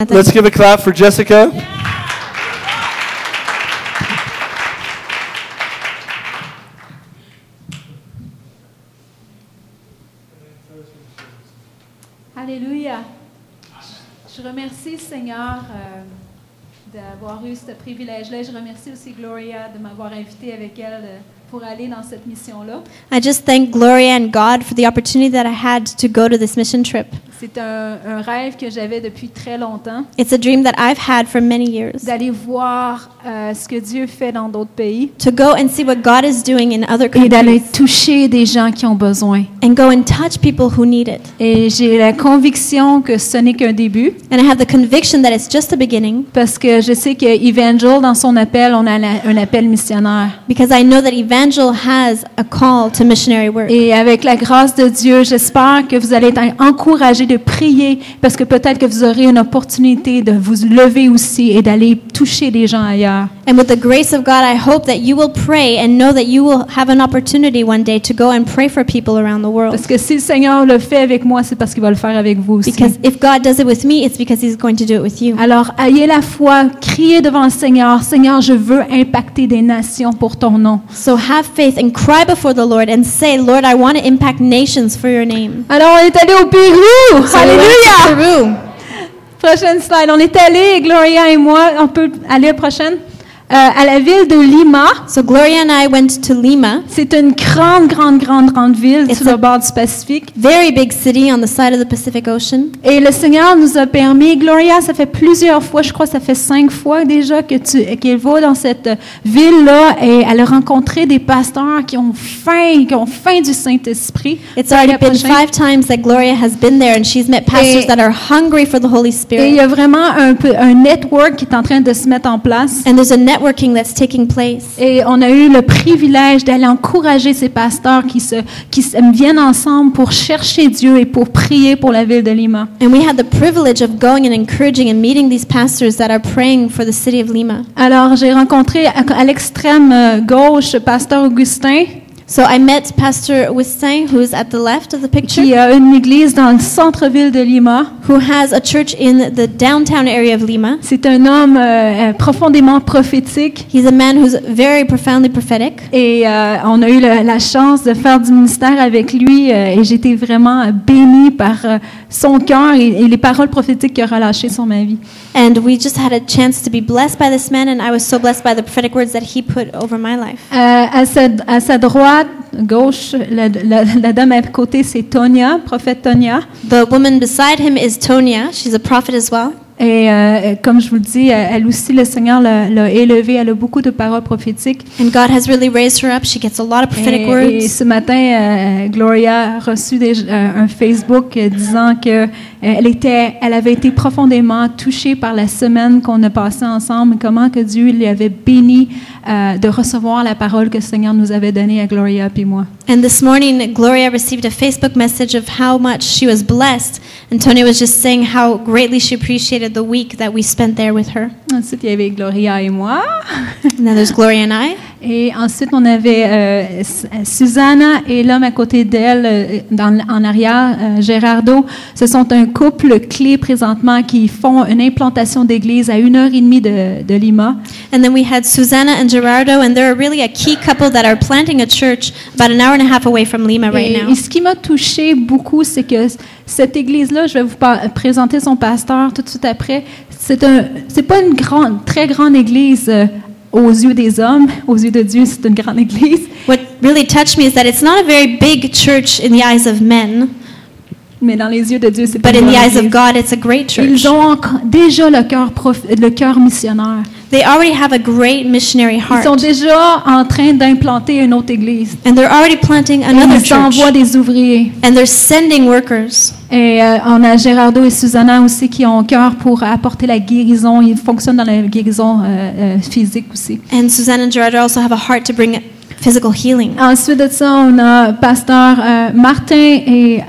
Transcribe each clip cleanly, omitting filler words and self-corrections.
Let's give a clap for Jessica. Alléluia. Je remercie Seigneur d'avoir eu ce privilège-là. Je remercie aussi Gloria de m'avoir invité avec elle pour aller dans cette mission-là. I just thank Gloria and God for the opportunity that I had to go to this mission trip. C'est un rêve que j'avais depuis très longtemps. It's a dream that I've had for many years. D'aller voir ce que Dieu fait dans d'autres pays. To go and see what God is doing in other Et d'aller countries. toucher des gens qui ont besoin. And go and touch people who need it. Et j'ai la conviction que ce n'est qu'un début. And I have the conviction that it's just a beginning. Parce que je sais que Evangel, dans son appel, on a un appel missionnaire. Because I know that Evangel has a call to missionary work. Et avec la grâce de Dieu, j'espère que vous allez être encouragés de prier parce que peut-être que vous aurez une opportunité de vous lever aussi et d'aller toucher des gens ailleurs. And with the grace of God, I hope that you will pray and know that you will have an opportunity one day to go and pray for people around the world. Parce que si le Seigneur le fait avec moi, c'est parce qu'il va le faire avec vous aussi. Because if God does it with me, it's because He's going to do it with you. Alors, ayez la foi, criez devant le Seigneur. Seigneur, je veux impacter des nations pour ton nom. So have faith and cry before the Lord and say, Lord, I want to impact nations for your name. Alors, on est allé au Pérou. So we went to Alléluia! Peru. Prochaine slide. On est allé, Gloria et moi, on peut aller à la prochaine, à la ville de Lima. So Gloria and I went to Lima, C'est une grande ville It's sur le a- bord du Pacifique. very big city on the side of the Pacific Ocean. Et le Seigneur nous a permis, Gloria, ça fait plusieurs fois, je crois que ça fait 5 fois déjà qu'elle va dans cette ville-là et elle a rencontré des pasteurs qui ont faim du Saint-Esprit. It's already been Prochain. 5 times that Gloria has been there and she's met pastors Et- that are hungry for the Holy Et il Spirit. y a vraiment un network qui est en train de se mettre en place. And there's a networking that's taking place. Et on a eu le privilège d'aller encourager ces pasteurs qui viennent ensemble pour chercher Dieu et pour prier pour la ville de Lima. And we had the privilege of going and encouraging and meeting these pastors that are praying for the city of Lima. Alors, j'ai rencontré à l'extrême gauche pasteur Augustin, So I met Pastor Wistain, who's at the left of the picture, qui a une église dans le centre-ville de Lima. who has a church in the downtown area of Lima. C'est un homme profondément prophétique. He's a man who's very profoundly prophetic. Et on a eu la chance de faire du ministère avec lui et j'ai été vraiment bénie par son cœur et les paroles prophétiques qu'il a relâchées sur ma vie. And we just had a chance to be blessed by this man, and I was so blessed by the prophetic words that he put over my life. À sa droite, gauche, la dame à côté, c'est Tonia, prophète Tonia. The woman beside him is Tonia. She's a prophet as well. Et comme je vous le dis, elle aussi, le Seigneur l'a élevée. Elle a beaucoup de paroles prophétiques. And God has really raised her up. She gets a lot of prophetic Et words. ce matin, Gloria a reçu un Facebook disant que elle avait été profondément touchée par la semaine qu'on a passée ensemble, comment que Dieu lui avait béni de recevoir la parole que le Seigneur nous avait donnée à Gloria puis moi. And this morning, Gloria received a Facebook message of how much she was blessed. And Tony was just saying how greatly she appreciated the week that we spent there with her. Ensuite, il y avait Gloria et moi. And then there's Gloria and I. Et ensuite, on avait Susanna et l'homme à côté d'elle, en arrière, Gerardo. Ce sont un couple clé présentement qui font une implantation d'église à 1h30 de Lima. And then we had Susanna and Gerardo, and they're really a key couple that are planting a church about an hour and a half away from Lima right now. Et ce qui m'a touchée beaucoup, c'est que cette église-là, je vais vous présenter son pasteur tout de suite après. C'est pas une très grande église aux yeux des hommes. Aux yeux de Dieu, c'est une grande église. What really touched me is that it's not a very big church in the eyes of men, Mais dans les yeux de Dieu, c'est pas but une in the grande eyes of église. God, it's a great church. Ils ont déjà le cœur missionnaire. They already have a great missionary Ils sont heart, déjà en train d'implanter une autre église. and they're already planting Et another ils church, envoient des ouvriers. and they're sending workers. Et on a Gerardo et Susanna aussi qui ont cœur pour apporter la guérison. Ils fonctionnent dans la guérison physique aussi. And Susanna and Gerardo also have a heart to bring physical healing. Ensuite de ça, on a pasteur Martine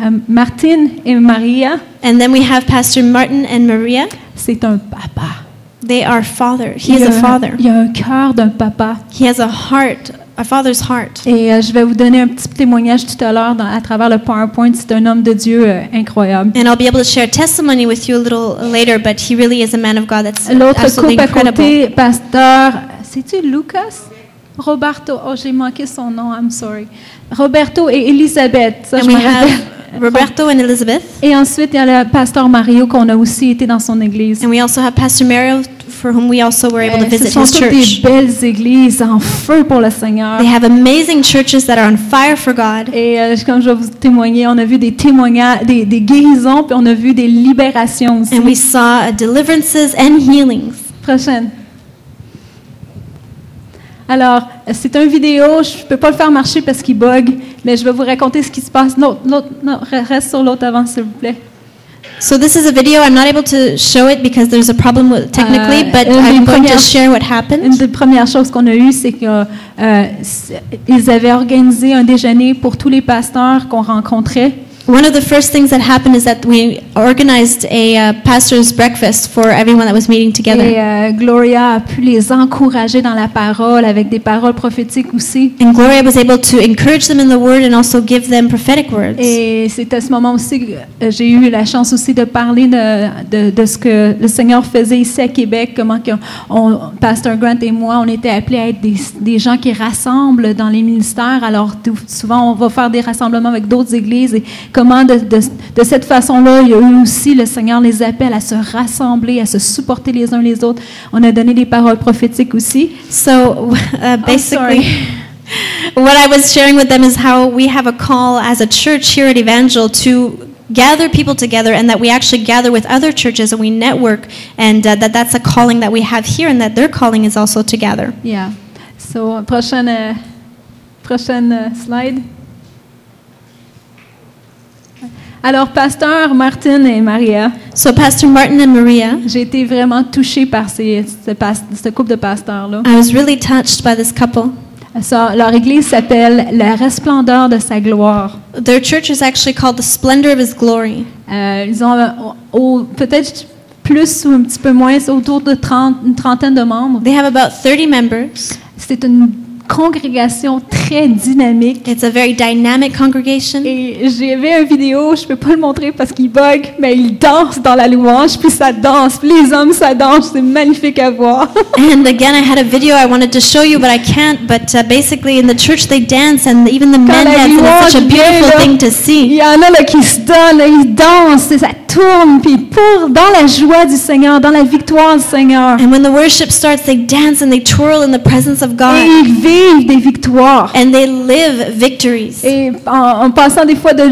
et Maria. And then we have Pastor Martin and Maria. C'est un papa. They are father. He Il is a- a father. Il a un cœur d'un papa. He has a heart our Father's heart. Et je vais vous donner un petit témoignage tout à l'heure à travers le PowerPoint. C'est un homme de Dieu incroyable. And I'll be able to share a testimony with you a little later, but he really is a man of God that's L'autre absolutely couple à incredible. côté, pasteur, c'est-tu Lucas? Roberto, oh j'ai manqué son nom, I'm sorry. Roberto et Elisabeth, ça And je we me have rappelle. Roberto and Elizabeth. Et ensuite, il y a le pasteur Mario qu'on a aussi été dans son église. And we also have Pastor Mario, for whom we also were able to Ce visit sont his toutes des church. belles églises en feu pour le Seigneur. They have amazing churches that are on fire for God. Et comme je vais vous témoigner, on a vu des témoignages, des guérisons, puis on a vu des libérations aussi. And we saw deliverances and healings. Prochaine. Alors, c'est une vidéo, je ne peux pas le faire marcher parce qu'il bug, mais je vais vous raconter ce qui se passe. Non, reste sur l'autre avant, s'il vous plaît. So this is a video. I'm not able to show it because there's a problem with technically, but I'm going to share what Une happened. des premières choses qu'on a eues, c'est qu'ils avaient organisé un déjeuner pour tous les pasteurs qu'on rencontrait. One of the first things that happened is that we organized a pastor's breakfast for everyone that was meeting together. Et Gloria a pu les encourager dans la parole avec des paroles prophétiques aussi. And Gloria was able to encourage them in the word and also give them prophetic words. Et c'est à ce moment aussi que j'ai eu la chance aussi de parler de ce que le Seigneur faisait ici à Québec, comment Pastor Grant et moi, on était appelés à être des gens qui rassemblent dans les ministères. Alors souvent, on va faire des rassemblements avec d'autres églises et comment de cette façon-là, il y a eu aussi, le Seigneur les appelle à se rassembler, à se supporter les uns les autres. On a donné des paroles prophétiques aussi. So basically, what I was sharing with them is how we have a call as a church here at Evangel to gather people together, and that we actually gather with other churches and we network, and that's a calling that we have here, and that their calling is also to gather. Yeah. So, prochaine slide. Alors, Pasteur Martin et Maria, So Pastor Martin and Maria, j'ai été vraiment touchée par ce couple de pasteurs-là. I was really touched by this couple. Leur église s'appelle La Resplendeur de sa gloire. Their church is actually called the Splendor of His Glory. Ils ont peut-être plus ou un petit peu moins, autour de une trentaine de membres. They have about 30 members. C'est une congrégation très dynamique. It's a very dynamic congregation. Et j'ai vu une vidéo, je peux pas le montrer parce qu'il bug, mais ils dansent dans la louange, puis ça danse, puis les hommes ça danse, c'est magnifique à voir. And again, I had a video I wanted to show you, but I can't. But basically, in the church they dance, and even the men la dance, and it's such a louange vient, beautiful là, thing to Il see. y en a là, qui se donnent, là, ils dansent, et ça tourne, puis dans la joie du Seigneur, dans la victoire du Seigneur. And when the worship starts, they dance and they twirl in the presence of Et God, ils vivent des victoires. and they live victories. Et en passant des fois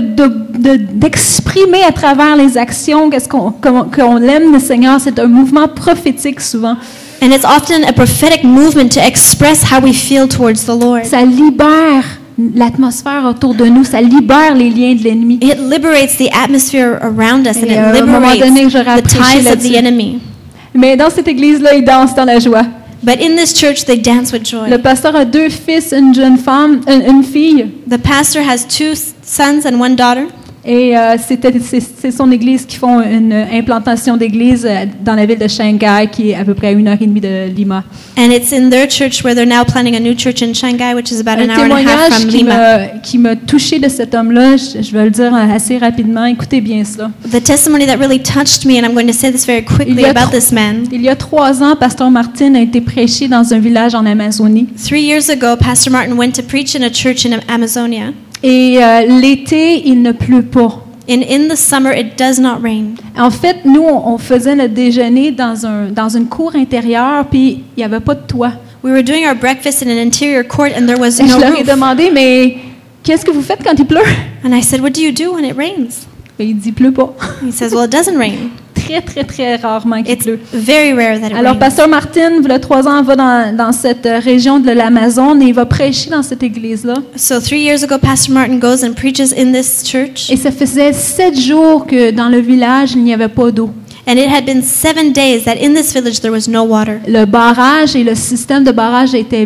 d'exprimer à travers les actions qu'on aime le Seigneur, c'est un mouvement prophétique souvent. And it's often a prophetic movement to express how we feel towards the Lord. Ça libère l'atmosphère autour de nous, ça libère les liens de l'ennemi. It liberates the atmosphere around us, and Et à it un moment donné, liberates j'aurais the prêché ties of the là-dessus. enemy. Mais dans cette église-là, ils dansent dans la joie. But in this church, they dance with joy. Le pasteur a 2 fils, une jeune femme, une fille. The pastor has 2 sons and 1 daughter. Et c'est son église qui font une implantation d'église dans la ville de Shanghai, qui est à peu près à 1h30 de Lima. And it's in their church where they're now planning a new church in Shanghai, which is about Un an hour and a half témoignage from Lima. qui m'a touché de cet homme-là, je vais le dire assez rapidement. Écoutez bien cela. The testimony that really touched me, and I'm going to say this very quickly about this man. Il y a 3 ans, Pasteur Martin a été prêché dans un village en Amazonie. 3 years ago, Pastor Martin went to preach in a church in Amazonia. Et l'été, il ne pleut pas. And in the summer, it does not rain. En fait, nous, on faisait notre déjeuner dans une cour intérieure, puis il n'y avait pas de toit. We were doing our breakfast in an interior court, and there was Et je no leur ai roof. demandé, mais qu'est-ce que vous faites quand il pleut? And I said, "What do you do when it rains?" Et il dit, il pleut pas. He says, "Well, it doesn't rain. Très, très, très rarement qu'il It's pleut. very rare that it Alors, rains." Pasteur Martin, il y a 3 ans, va dans cette région de l'Amazone et il va prêcher dans cette église-là. So 3 years ago, Pastor Martin goes and preaches in this church, Et ça faisait 7 jours que dans le village, il n'y avait pas d'eau. and it had been 7 days that in this village there was no water. Le barrage et le système de barrage était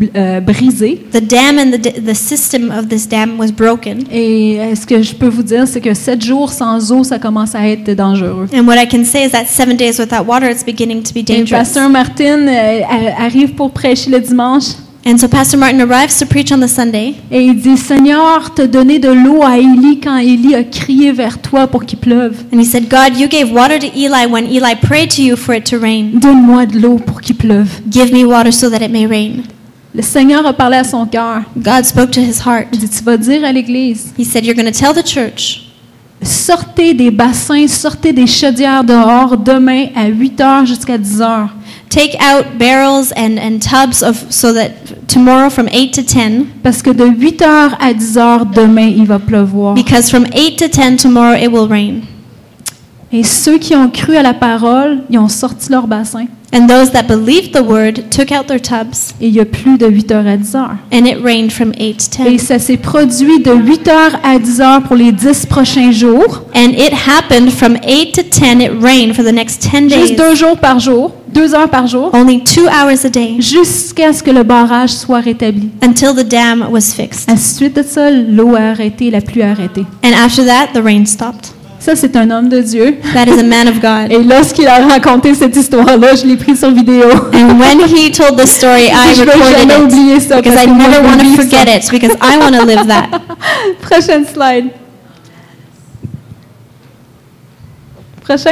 brisé. The dam and the system of this dam was broken. Et ce que je peux vous dire, c'est que 7 jours sans eau, ça commence à être dangereux. And what I can say is that 7 days without water, it's beginning to be Et dangerous. Pasteur Martin arrive pour prêcher le dimanche. And so Pastor Martin arrives to preach on the Sunday. Et il dit, Seigneur, t'as donné de l'eau à Élie quand Élie a crié vers toi pour qu'il pleuve. And he said, God, you gave water to Eli when Eli prayed to you for it to rain. Donne-moi de l'eau pour qu'il pleuve. Give me water so that it may rain. Le Seigneur a parlé à son cœur. God spoke to his heart. Il dit, tu vas dire à l'Église, He said, you're going to tell the church, sortez des bassins, sortez des chaudières dehors demain à 8h jusqu'à 10h. take out barrels and tubs so that tomorrow from 8 to 10, Parce que de 8h à 10h demain, il va pleuvoir. because from 8 to 10 tomorrow it will rain. Et ceux qui ont cru à la parole, ils ont sorti leur bassin. And those that believed the word took out their tubs, Et il y a plus de 8h à 10h. and it rained from 8 to Et 10. ça s'est produit de 8h à 10h pour les 10 prochains jours. And it happened from 8 to 10, it rained for the next 10 days, Juste 2 jours par jour, 2 heures par jour, only 2 hours a day, jusqu'à ce que le barrage soit rétabli. until the dam was fixed. Ensuite de ça, l'eau a arrêté, la pluie a arrêté. And after that, the rain stopped. Ça, c'est un homme de Dieu. That is a man of God. Et lorsqu'il a raconté cette histoire-là, je l'ai pris sur vidéo. And when he told the story, I Je vais recorded jamais it, oublier ça. because parce I que moi, never je want to vis ça. forget it, because I want to live that. Prochaine slide. Prochain?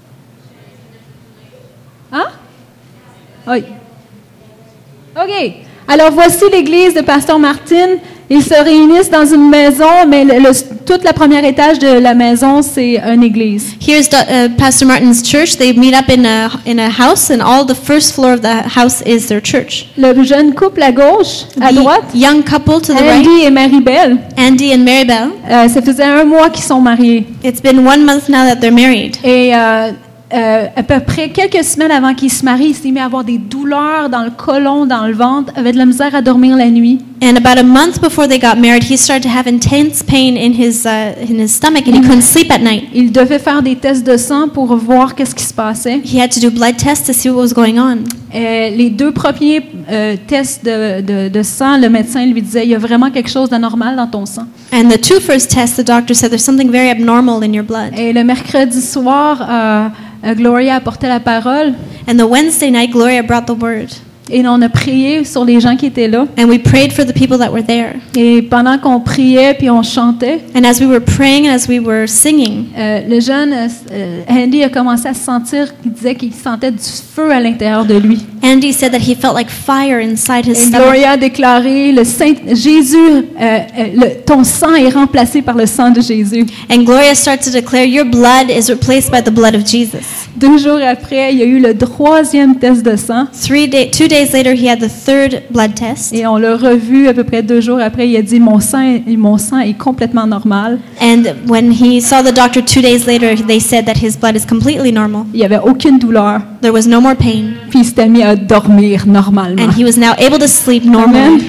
Hein? Oui. OK. Alors, voici l'église de Pasteur Martin. Ils se réunissent dans une maison, mais toute la première étage de la maison, c'est une église. Here's Pastor Martin's church. They meet up in a house, and all the first floor of the house is their church. Le jeune couple à gauche, à droite, The young couple to the right, Andy et Maribel, Andy and Maribel. ça faisait 1 mois qu'ils sont mariés. It's been 1 month now that they're married. Et à peu près quelques semaines avant qu'il se marie, il s'est mis à avoir des douleurs dans le côlon, dans le ventre, avait de la misère à dormir la nuit. And about a month before they got married, he started to have intense pain in his stomach, and he couldn't sleep at night. Il devait faire des tests de sang pour voir qu'est-ce qui se passait. He had to do blood tests to see what was going on. Les 2 premiers tests de sang, le médecin lui disait, il y a vraiment quelque chose d'anormal dans ton sang. And the 2 first tests, the doctor said there's something very abnormal in your blood. Et le mercredi soir, Gloria apportait la parole And the Wednesday night, Gloria brought the word. et on a prié sur les gens qui étaient là. And we prayed for the people that were there. Et pendant qu'on priait puis on chantait, And as we were praying and as we were singing, le jeune Andy a commencé à se sentir, il disait qu'il sentait du feu à l'intérieur de lui. Andy said that he felt like fire inside his Et stomach. Gloria a déclaré, Jésus, ton sang est remplacé par le sang de Jésus. And Gloria started to declare, your blood is replaced by the blood of Jesus. 2 jours après, il y a eu le 3e test de sang. 2 days later, he had the 3rd blood test. Et on l'a revu à peu près 2 jours après. Il a dit, mon sang est complètement normal. And when he saw the doctor 2 days later, they said that his blood is completely normal. Il n'y avait aucune douleur. There was no more pain. Puis il s'était mis à dormir normalement. And he was now able to sleep Amen. normally.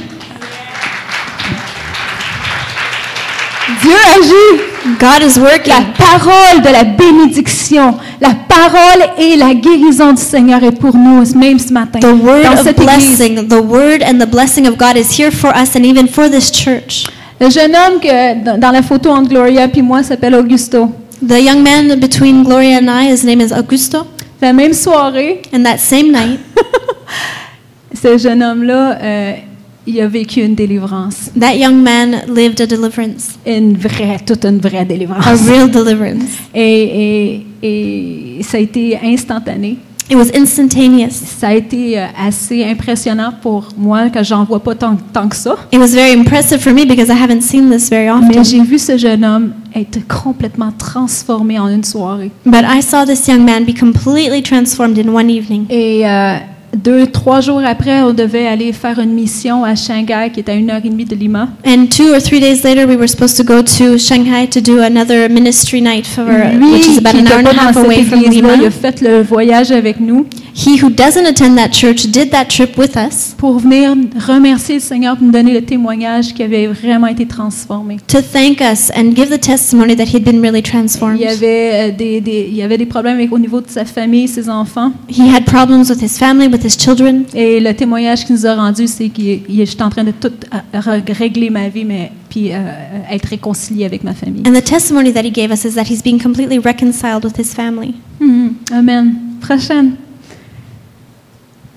Dieu agit. God is working. La parole de la bénédiction, la parole et la guérison du Seigneur est pour nous, même ce matin. The word Dans of cette église. blessing, the word and the blessing of God is here for us and even for this church. Le jeune homme dans la photo entre Gloria et moi s'appelle Augusto. The young man between Gloria and I, his name is Augusto. La même soirée, And that same night, ce jeune homme-là, il a vécu une délivrance. that young man lived a deliverance, Toute une vraie a délivrance. real deliverance. Et ça a été instantané. It was instantaneous. Ça a été assez impressionnant pour moi, que j'en vois pas tant que ça. It was very impressive for me because I haven't seen this very Mais often. j'ai vu ce jeune homme être complètement transformé en une soirée. But I saw this young man be completely transformed in one evening. Et 2-3 jours après, on devait aller faire une mission à Shanghai, qui est à 1h30 de Lima. And 2 or 3 days later, we were supposed to go to Shanghai to do another ministry night Lui, which is about qui an hour n'était and a pas half dans away cette from église-là, il Lima. a fait le voyage avec nous He who doesn't attend that church did that trip with us pour venir remercier le Seigneur pour nous donner le témoignage qui avait vraiment été transformé. to thank us and give the testimony that he'd been really transformed. Il y avait des problèmes au niveau de sa famille, ses enfants. He had problems with his family, with his children. Et le témoignage qu'il nous a rendu, c'est qu'il est en train de tout régler ma vie, puis être réconcilié avec ma famille. And the testimony that he gave us is that he's being completely reconciled with his family. Amen. Prochaine.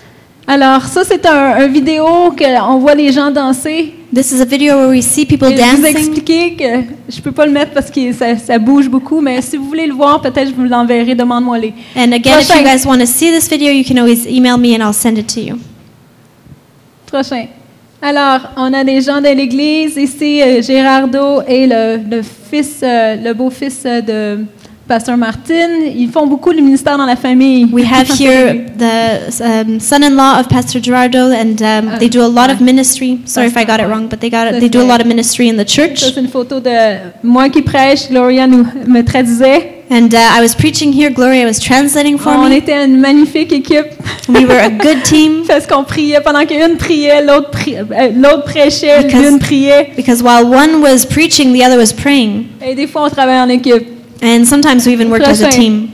Alors, ça, c'est un vidéo qu'on voit les gens danser. This is a video where we see people Et je vous dancing. expliquer que je peux pas le mettre parce que ça bouge beaucoup, mais si vous voulez le voir, peut-être je vous l'enverrai, demande-moi-les. And again, if you Prochain. guys want to see this video, you can always email me and I'll send it to you. Prochain. Alors, on a des gens de l'Église. Ici, Gérardo et le beau-fils de Pasteur Martin. Ils font beaucoup le ministère dans la famille. We have here the son-in-law of Pastor Gerardo, and they do a lot of ministry. Sorry if I got it wrong, but they do a lot of ministry in the Ça, church. c'est une photo de moi qui prêche. Gloria me traduisait. And I was preaching here. Gloria was translating for On me. était une magnifique équipe. We were a good team Parce qu'on priait. Pendant qu'une priait, l'autre prêchait, Because- l'une priait. because while one was preaching, the other was praying. Et des fois, on travaillait en équipe. And sometimes we even worked as a Prochain. team.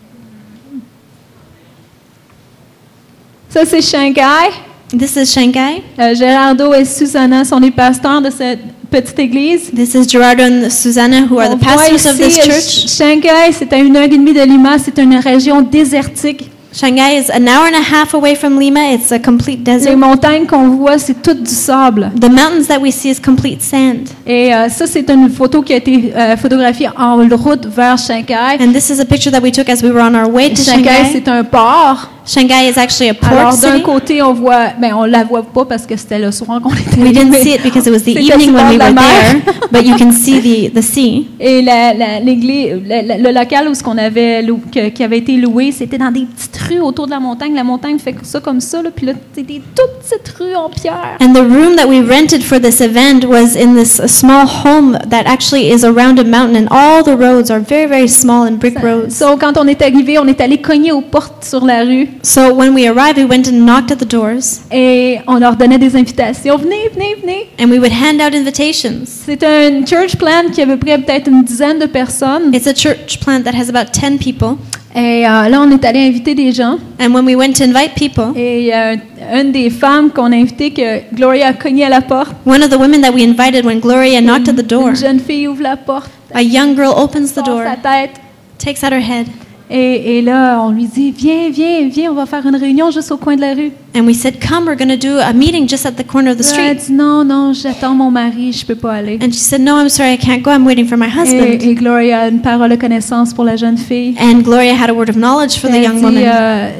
Ça, c'est Shanghai. This is Shanghai. Gérardo et Susanna sont les pasteurs de cette petite église. This is Gerardo and Susanna, who are On the voit pastors of this ici, church. Shanghai, c'est à 1h30 de Lima. C'est une région désertique. Shanghai is an hour and a half away from Lima. It's a complete Les desert. montagnes qu'on voit, c'est tout du sable. The mountains that we see is complete sand. Et ça, c'est une photo qui a été photographiée en route vers Shanghai. And this is a picture that we took as we were on our way to Shanghai, Shanghai. c'est un port. Shanghai is actually a port Alors, d'un city. côté, on voit, on la voit pas parce que c'était le soir qu'on était We didn't arrivés. see it because it was the C'était evening sur when we le bord were de la mer. there, but you can see the sea. Et l'église, le local où ce qu'on avait qui avait été loué, c'était dans des petites rues autour de la montagne. La montagne fait ça comme ça, là, puis là, c'était des toutes petites rues en pierre. And the room that we rented for this event was in this small home that actually is around a mountain, and all the roads are very, very small and brick roads. So, quand on est arrivé, on est allé cogner aux portes sur la rue So when we arrived, we went and knocked at the doors, et on leur donnait des invitations. Venez, venez, venez. and we would hand out invitations. C'est un church plant qui a à peu près peut-être une dizaine de personnes. It's a church plant that has about 10 people. Et là, on est allé inviter des gens. And when we went to invite people, Et une des femmes qu'on a invitées, que Gloria a cogné à la porte. one of the women that we invited, when Gloria knocked at the door, Une jeune fille ouvre la porte, a young girl opens the sort door, sa tête. takes out her head, Et là, on lui dit, viens, viens, viens, on va faire une réunion juste au coin de la rue. and we said, "Come, we're going to do a meeting just at the corner of the Elle a street." dit, non, non, j'attends mon mari, je peux pas aller. And she said, "No, I'm sorry, I can't go. I'm waiting for my husband." Et Gloria a une parole de connaissance pour la jeune fille. And Gloria had a word of knowledge for the Elle young dit, woman.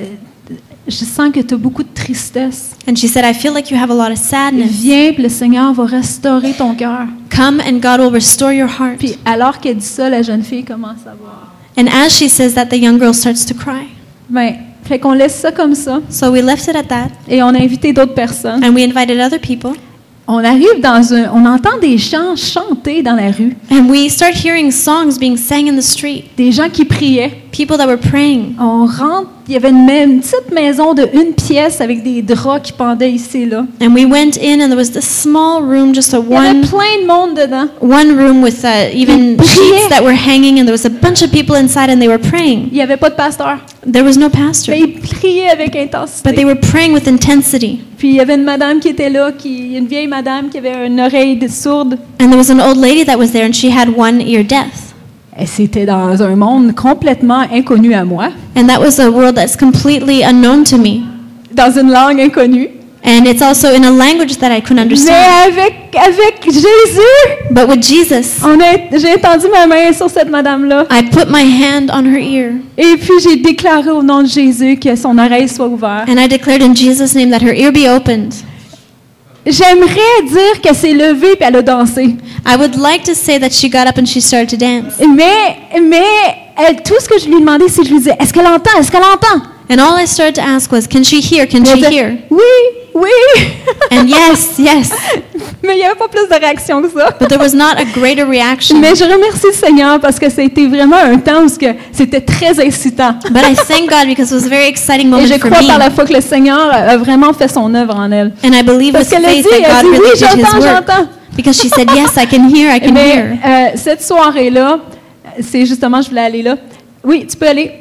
je sens que tu as beaucoup de tristesse. And she said, "I feel like you have a lot of sadness. Viens, puis le Seigneur va restaurer ton cœur. Come and God will restore your heart." Puis alors qu'elle dit ça, la jeune fille commence à voir. And as she says that, the young girl starts to cry. Ben, fait qu'on laisse ça comme ça. So we left it at that, Et on a invité d'autres personnes. and we invited other people. On arrive on entend des chants chanter dans la rue. And we start hearing songs being sang in the street, Des gens qui priaient. people that were praying. On rentre, il y avait une petite maison de une pièce avec des draps qui pendaient ici et là. And we went in, and there was this small room, just Il y avait plein de monde dedans. one room with even Ils priaient. sheets that were hanging, and there was a bunch of people inside, and they were praying. Il n'y avait pas de pasteur. There was no pastor, Mais ils priaient avec intensité. but they were praying with intensity. Puis il y avait une madame qui était là, une vieille madame qui avait une oreille sourde. And there was an old lady that was there, and she had one ear deaf. Et c'était dans un monde complètement inconnu à moi, And that was a world that's completely unknown to me. dans une langue inconnue. And it's also in a language that I couldn't understand. Mais avec Jésus, But with Jesus, j'ai étendu ma main sur cette madame-là. I put my hand on her ear, Et puis j'ai déclaré au nom de Jésus que son oreille soit ouverte. and I declared in Jesus' name that her ear be opened. J'aimerais dire qu'elle s'est levée puis elle a dansé. I would like to say that she got up and she started to dance. Mais tout ce que je lui demandais, c'est que je lui disais, est-ce qu'elle entend? Est-ce qu'elle entend? And all I started to ask was, can she hear? Can Et elle she disait, hear? oui, oui. And yes, yes. Mais il n'y avait pas plus de réaction que ça. But there was not a greater reaction. Mais je remercie le Seigneur parce que ça a été vraiment un temps où c'était très incitant. But I thank God because it was a very exciting Et moment je for crois par me. la foi que le Seigneur a vraiment fait son œuvre en elle. And I believe Parce with qu'elle a dit, faith that elle God dit, oui, really did His j'entends, work. j'entends. Because she said, yes, I can hear, I can hear. Mais cette soirée-là, c'est justement, je voulais aller là. Oui, tu peux aller.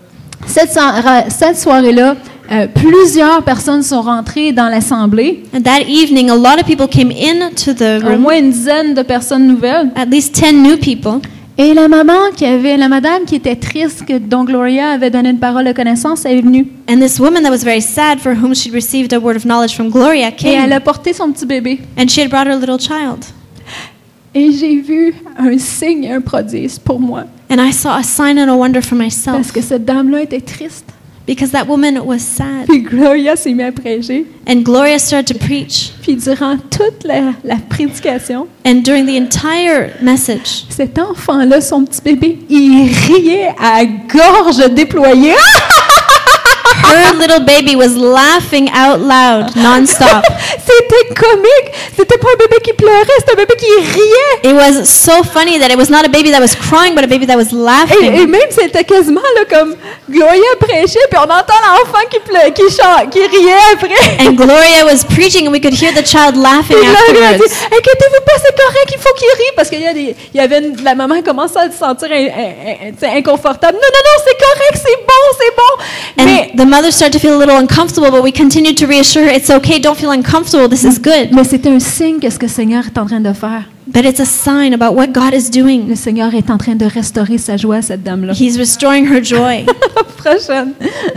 Cette soirée-là, plusieurs personnes sont rentrées dans l'assemblée. And that evening, a lot of people came into the Au room, moins une dizaine de personnes nouvelles. at least 10 new people. Et la madame qui était triste, dont Gloria avait donné une parole de connaissance, elle est venue. And this woman that was very sad, for whom she'd received a word of knowledge from Gloria, Et elle came. a porté son petit bébé. And she had brought her little child. Et j'ai vu un signe et un prodige pour moi. And I saw a sign and a wonder for myself. Parce que cette dame-là était triste. Because that woman was sad. Puis Gloria s'est mise à prêcher. And Gloria started to preach. Puis durant toute la prédication, And during the entire message, cet enfant-là, son petit bébé, il riait à gorge déployée. her little baby was laughing out loud, nonstop. C'était comique. C'était pas un bébé qui pleurait, c'était un bébé qui riait. It was so funny that it was not a baby that was crying, but a baby that was Et laughing. même c'était quasiment là, comme Gloria prêchait, puis on entend l'enfant qui riait après. And Gloria was preaching, and we could hear the child laughing Puis Gloria a dit, afterwards. inquiétez-vous pas, c'est correct, il faut qu'il rie. Parce qu'il y avait la maman commençait à se sentir inconfortable. Non, c'est correct, c'est bon. And Mais the mother started to feel a little uncomfortable, but we continued to reassure her, it's okay, don't feel uncomfortable, this is good. c'était un signe que ce que le Seigneur est en train de faire. But it's a sign about what God is doing. Le Seigneur est en train de restaurer sa joie à cette dame-là. He's restoring her joy. Prochaine.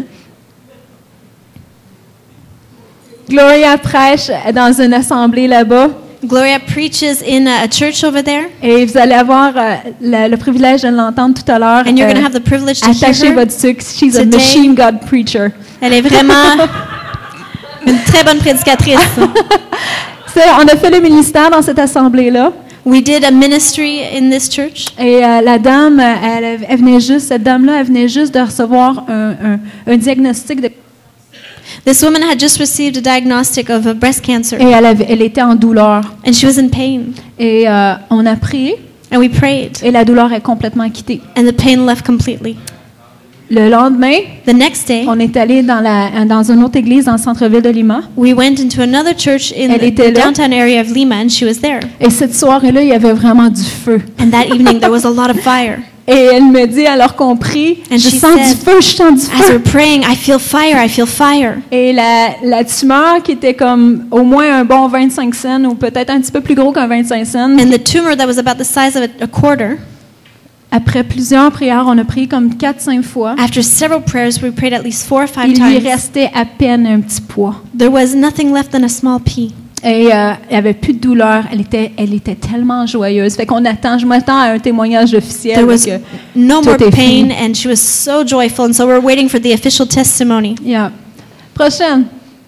Gloria prêche dans une assemblée là-bas. Gloria preaches in a church over there, Et vous allez avoir le privilège de l'entendre tout à l'heure. and you're going to have the privilege to Attachez hear her. votre sucre. She's a today. machine God preacher. Elle est vraiment une très bonne prédicatrice. On a fait le ministère dans cette assemblée-là. We did a ministry in this church, Et la dame, elle venait juste, cette dame-là, elle venait juste de recevoir un diagnostic de... this woman had just received a diagnostic of a breast cancer, Et elle était en douleur. and she was in pain. Et on a prié, And we prayed, et la douleur est complètement quittée. and the pain left completely. Le lendemain, The next day, on est allé dans une autre église dans le centre-ville de Lima. we went into another church in Elle était the là. downtown area of Lima, and she was there. Et cette soirée-là, il y avait vraiment du feu. And that evening, there was a lot of fire. Et elle me dit, alors qu'on prie, And je she sens said, du feu, je sens du As feu. we're praying, I feel fire, I feel fire. Et la tumeur qui était comme au moins un bon 25 cents ou peut-être un petit peu plus gros qu'un 25 cents. And the tumor that was about the size of a quarter, Après plusieurs prières, on a prié comme 4-5 fois. after several prayers, we prayed at least 4 or 5 Il lui times. restait à peine un petit poids. There was nothing left than a small pea. Et il n'y avait plus de douleur. Elle était tellement joyeuse. Fait qu'on attend, je m'attends à un témoignage officiel. There was que no tout more est pain, fini. and she was so joyful, and so we're waiting for the official testimony. Yeah. Prochaine.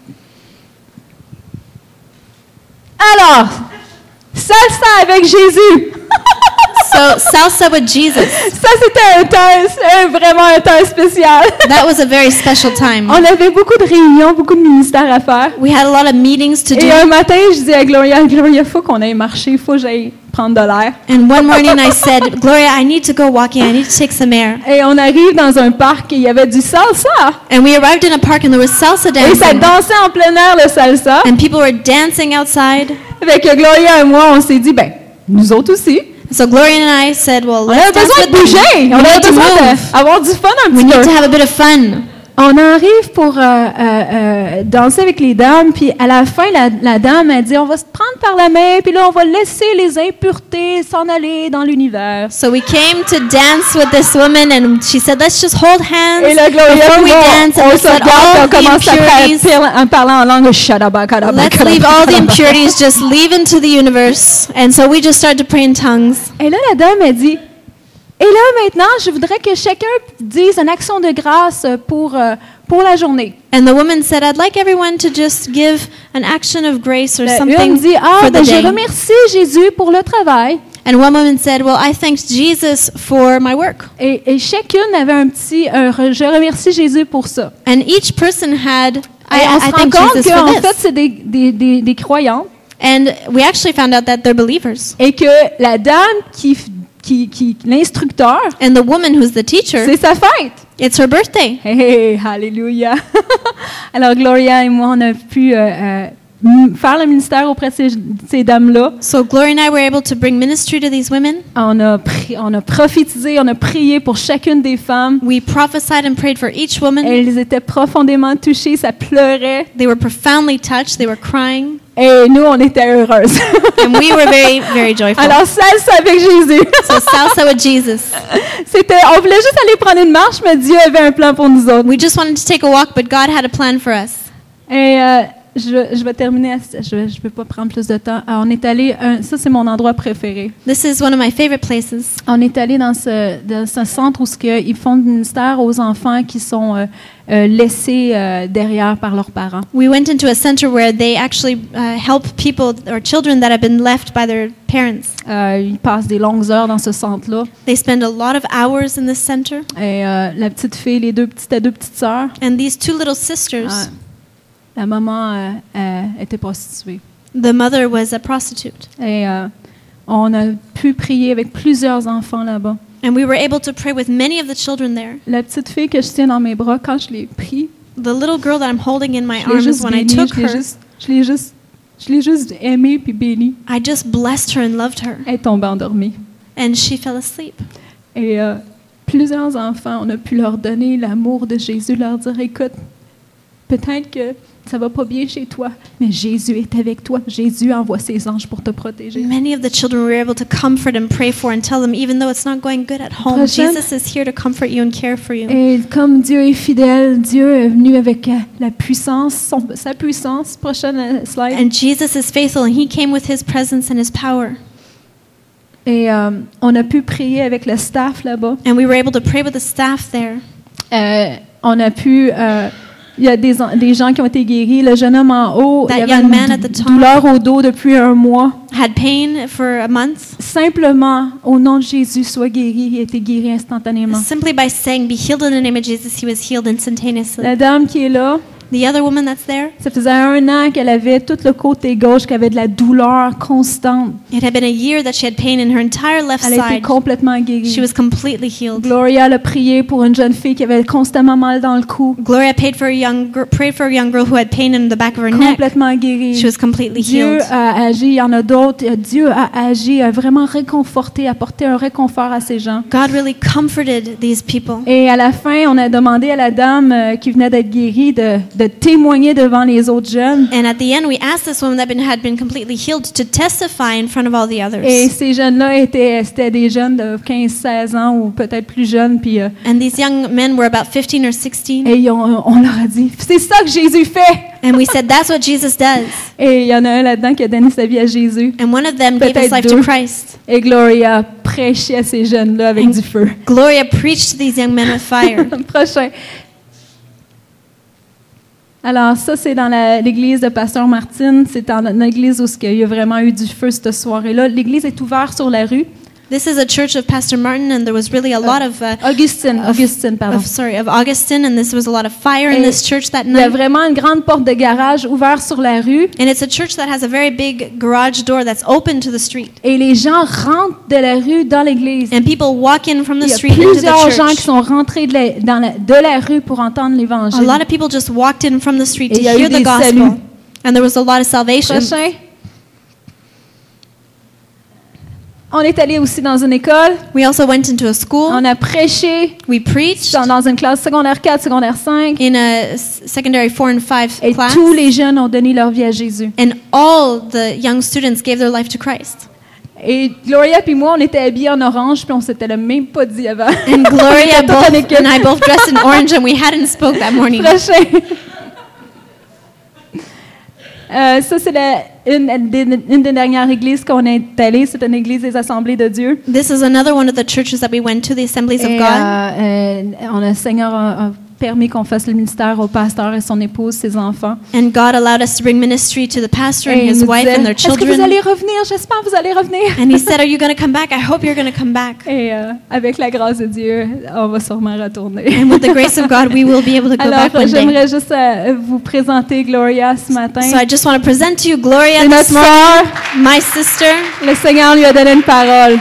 Alors, salsa avec Jésus. So, salsa with Jesus. Ça, c'était vraiment un temps spécial. That was a very special time. On avait beaucoup de réunions, beaucoup de ministères à faire. We had a lot of meetings to Et do. un matin, je dis à Gloria, il faut qu'on aille marcher, il faut que j'aille prendre de l'air. And one morning I said, Gloria, I need to go walking. I need to take some air. Et on arrive dans un parc et il y avait du salsa. And we arrived in a park and there was salsa Et ça dancing. dansait en plein air, le salsa. And people were dancing outside. Avec Gloria et moi, on s'est dit, ben, nous autres aussi. So Gloria and I said, well, On avait let's dance besoin with de bouger. them. On We avait need to besoin move. d'avoir du fun un We petit need to peu. have a bit of fun. On arrive pour danser avec les dames, puis à la fin, la dame a dit, on va se prendre par la main, puis là, on va laisser les impuretés s'en aller dans l'univers. So we came to dance with this woman and she said, let's just hold hands Et là, Gloria, before we dance and on let's se let regarde, all on the commence impurities, à parler en langue, let's leave all the impurities, just leave into the universe. And so we just started to pray in tongues. Et là, la dame a dit, et là, maintenant, je voudrais que chacun dise une action de grâce pour la journée. And the woman said, I'd like everyone to just give an action of grace or Une something dit, for the ben, je day. remercie Jésus pour le travail. And one woman said, well, I thanked Jesus for my work. Et chacune avait je remercie Jésus pour ça. And each person had, Et on se I rend thank compte Jesus for qu'en this. fait, c'est des croyants. And we actually found out that they're believers. Et que la dame l'instructeur, And the woman who's the teacher, c'est sa fête. it's her birthday. Hey, alléluia. Alors, Gloria et moi, on a pu faire le ministère auprès de ces dames-là. So Gloria and I were able to bring ministry to these women. On a prophétisé, on a prié pour chacune des femmes. We prophesied and prayed for each woman. Elles étaient profondément touchées, ça pleurait. They were profoundly touched. They were crying. Et nous, on était heureuses. And we were very, very joyful. Alors, salsa avec Jésus. So salsa with Jesus. On voulait juste aller prendre une marche, mais Dieu avait un plan pour nous autres. We just wanted to take a walk, but God had a plan for us. Et je vais terminer, je ne vais pas prendre plus de temps. On est allé, ça c'est mon endroit préféré. This is one of my favorite places. On est allé dans ce centre où ils font du ministère aux enfants qui sont laissés derrière par leurs parents. We went into a center where they actually help people or children that have been left by their parents. Ils passent des longues heures dans ce centre-là. They spend a lot of hours in this center. Et la petite fille, les deux petites sœurs. And these two little sisters, la maman était prostituée. the mother was a prostitute. Et on a pu prier avec plusieurs enfants là-bas. And we were able to pray with many of the children there. La petite fille que je tiens dans mes bras, quand je l'ai pris, The little girl that I'm holding in my je l'ai arms, juste when I bénie, took her, je l'ai juste aimée puis bénie. I just blessed her and loved her. Elle est tombée endormie. And she fell asleep. Et plusieurs enfants, on a pu leur donner l'amour de Jésus, leur dire, écoute, peut-être que ça va pas bien chez toi, mais Jésus est avec toi. Jésus envoie ses anges pour te protéger. Many of the children we were able to comfort and pray for and tell them, even though it's not going good at home, Prochaine. Jesus is here to comfort you and care for you. Et comme Dieu est fidèle, Dieu est venu avec la puissance, sa puissance. Prochaine slide. And Jesus is faithful, and He came with His presence and His power. Et on a pu prier avec le staff là-bas. And we were able to pray with the staff there. On a pu... il y a des gens qui ont été guéris. Le jeune homme en haut, That il avait young man une at the top. douleur au dos depuis un mois. Had pain for a month. Simplement, au nom de Jésus, sois guéri. Il a été guéri instantanément. Simply by saying, "Be healed in the name of Jesus," he was healed instantaneously. La dame qui est là, The other woman that's there, ça faisait 1 an qu'elle avait tout le côté gauche, qu'elle avait de la douleur constante. it had been a year that she had pain in her entire left Elle a été side. complètement guérie. She was completely healed. Gloria a prié pour une jeune fille qui avait constamment mal dans le cou. Gloria prayed for a young girl who had pain in the back of her neck. Complètement guérie. She was completely Dieu healed. a agi, il y en a d'autres. Dieu a agi, a vraiment réconforté, apporté un réconfort à ces gens. God really comforted these people. Et à la fin, on a demandé à la dame qui venait d'être guérie de témoigner devant les autres jeunes. And at the end, we asked this woman that had been completely healed to testify in front of all the others. Et ces jeunes-là c'était des jeunes de 15-16 ans ou peut-être plus jeunes. Puis, And these young men were about 15 or 16. et on leur a dit, c'est ça que Jésus fait. And we said, that's what Jesus does. Et il y en a un là-dedans qui a donné sa vie à Jésus. And one of them gave his Peut-être life to 2. Christ. Et Gloria prêchait à ces jeunes-là avec du feu. Gloria preached to these young men with fire. Prochain. Alors, ça, c'est dans l'église de Pasteur Martin. C'est dans l'église où il y a vraiment eu du feu cette soirée-là. L'église est ouverte sur la rue. This is a church of Pastor Martin, and there was really a lot of Augustine, pardon. of Augustine, and this was a lot of fire in Et this church that il y a night. vraiment une grande porte de garage ouverte sur la rue. And it's a church that has a very big garage door that's open to the street. Et les gens rentrent de la rue dans l'église. And people walk in from the Il y a street into the plusieurs gens qui church. sont rentrés de la rue pour entendre A l'Évangile. lot of people just walked in from the street Et to il y a eu hear the des gospel. saluts. And there was a lot of salvation. Prochain. On est allé aussi dans une école. We also went into a school. On a prêché We preached dans une classe secondaire 4, secondaire 5. in a secondary 4 and 5 Et class. tous les jeunes ont donné leur vie à Jésus. And all the young students gave their life to Christ. Et Gloria puis moi, on était habillés en orange, puis on s'était même pas dit avant. And Gloria Toute en équipe. and I both dressed in orange, and we hadn't spoke that morning. Prochain. Ça, c'est une des dernières églises qu'on est allé. C'est une église des Assemblées de Dieu. This is another one of the churches that we went to, the Assemblies of Et, God. le Seigneur a permis qu'on fasse le ministère au pasteur et son épouse, ses enfants. And God allowed us to bring ministry to the pastor and Et il his nous wife disait, and their est-ce que vous children. allez revenir? J'espère que vous allez revenir. And he said, "Are you going to come back? I hope you're going to come back." Et avec la grâce de Dieu, on va sûrement retourner. And with the grace of God, we will be able to go Alors, back one day. j'aimerais juste vous présenter Gloria ce matin. So I just want to present to you Gloria C'est this notre morning, sœur. my sister. Le Seigneur lui a donné une parole.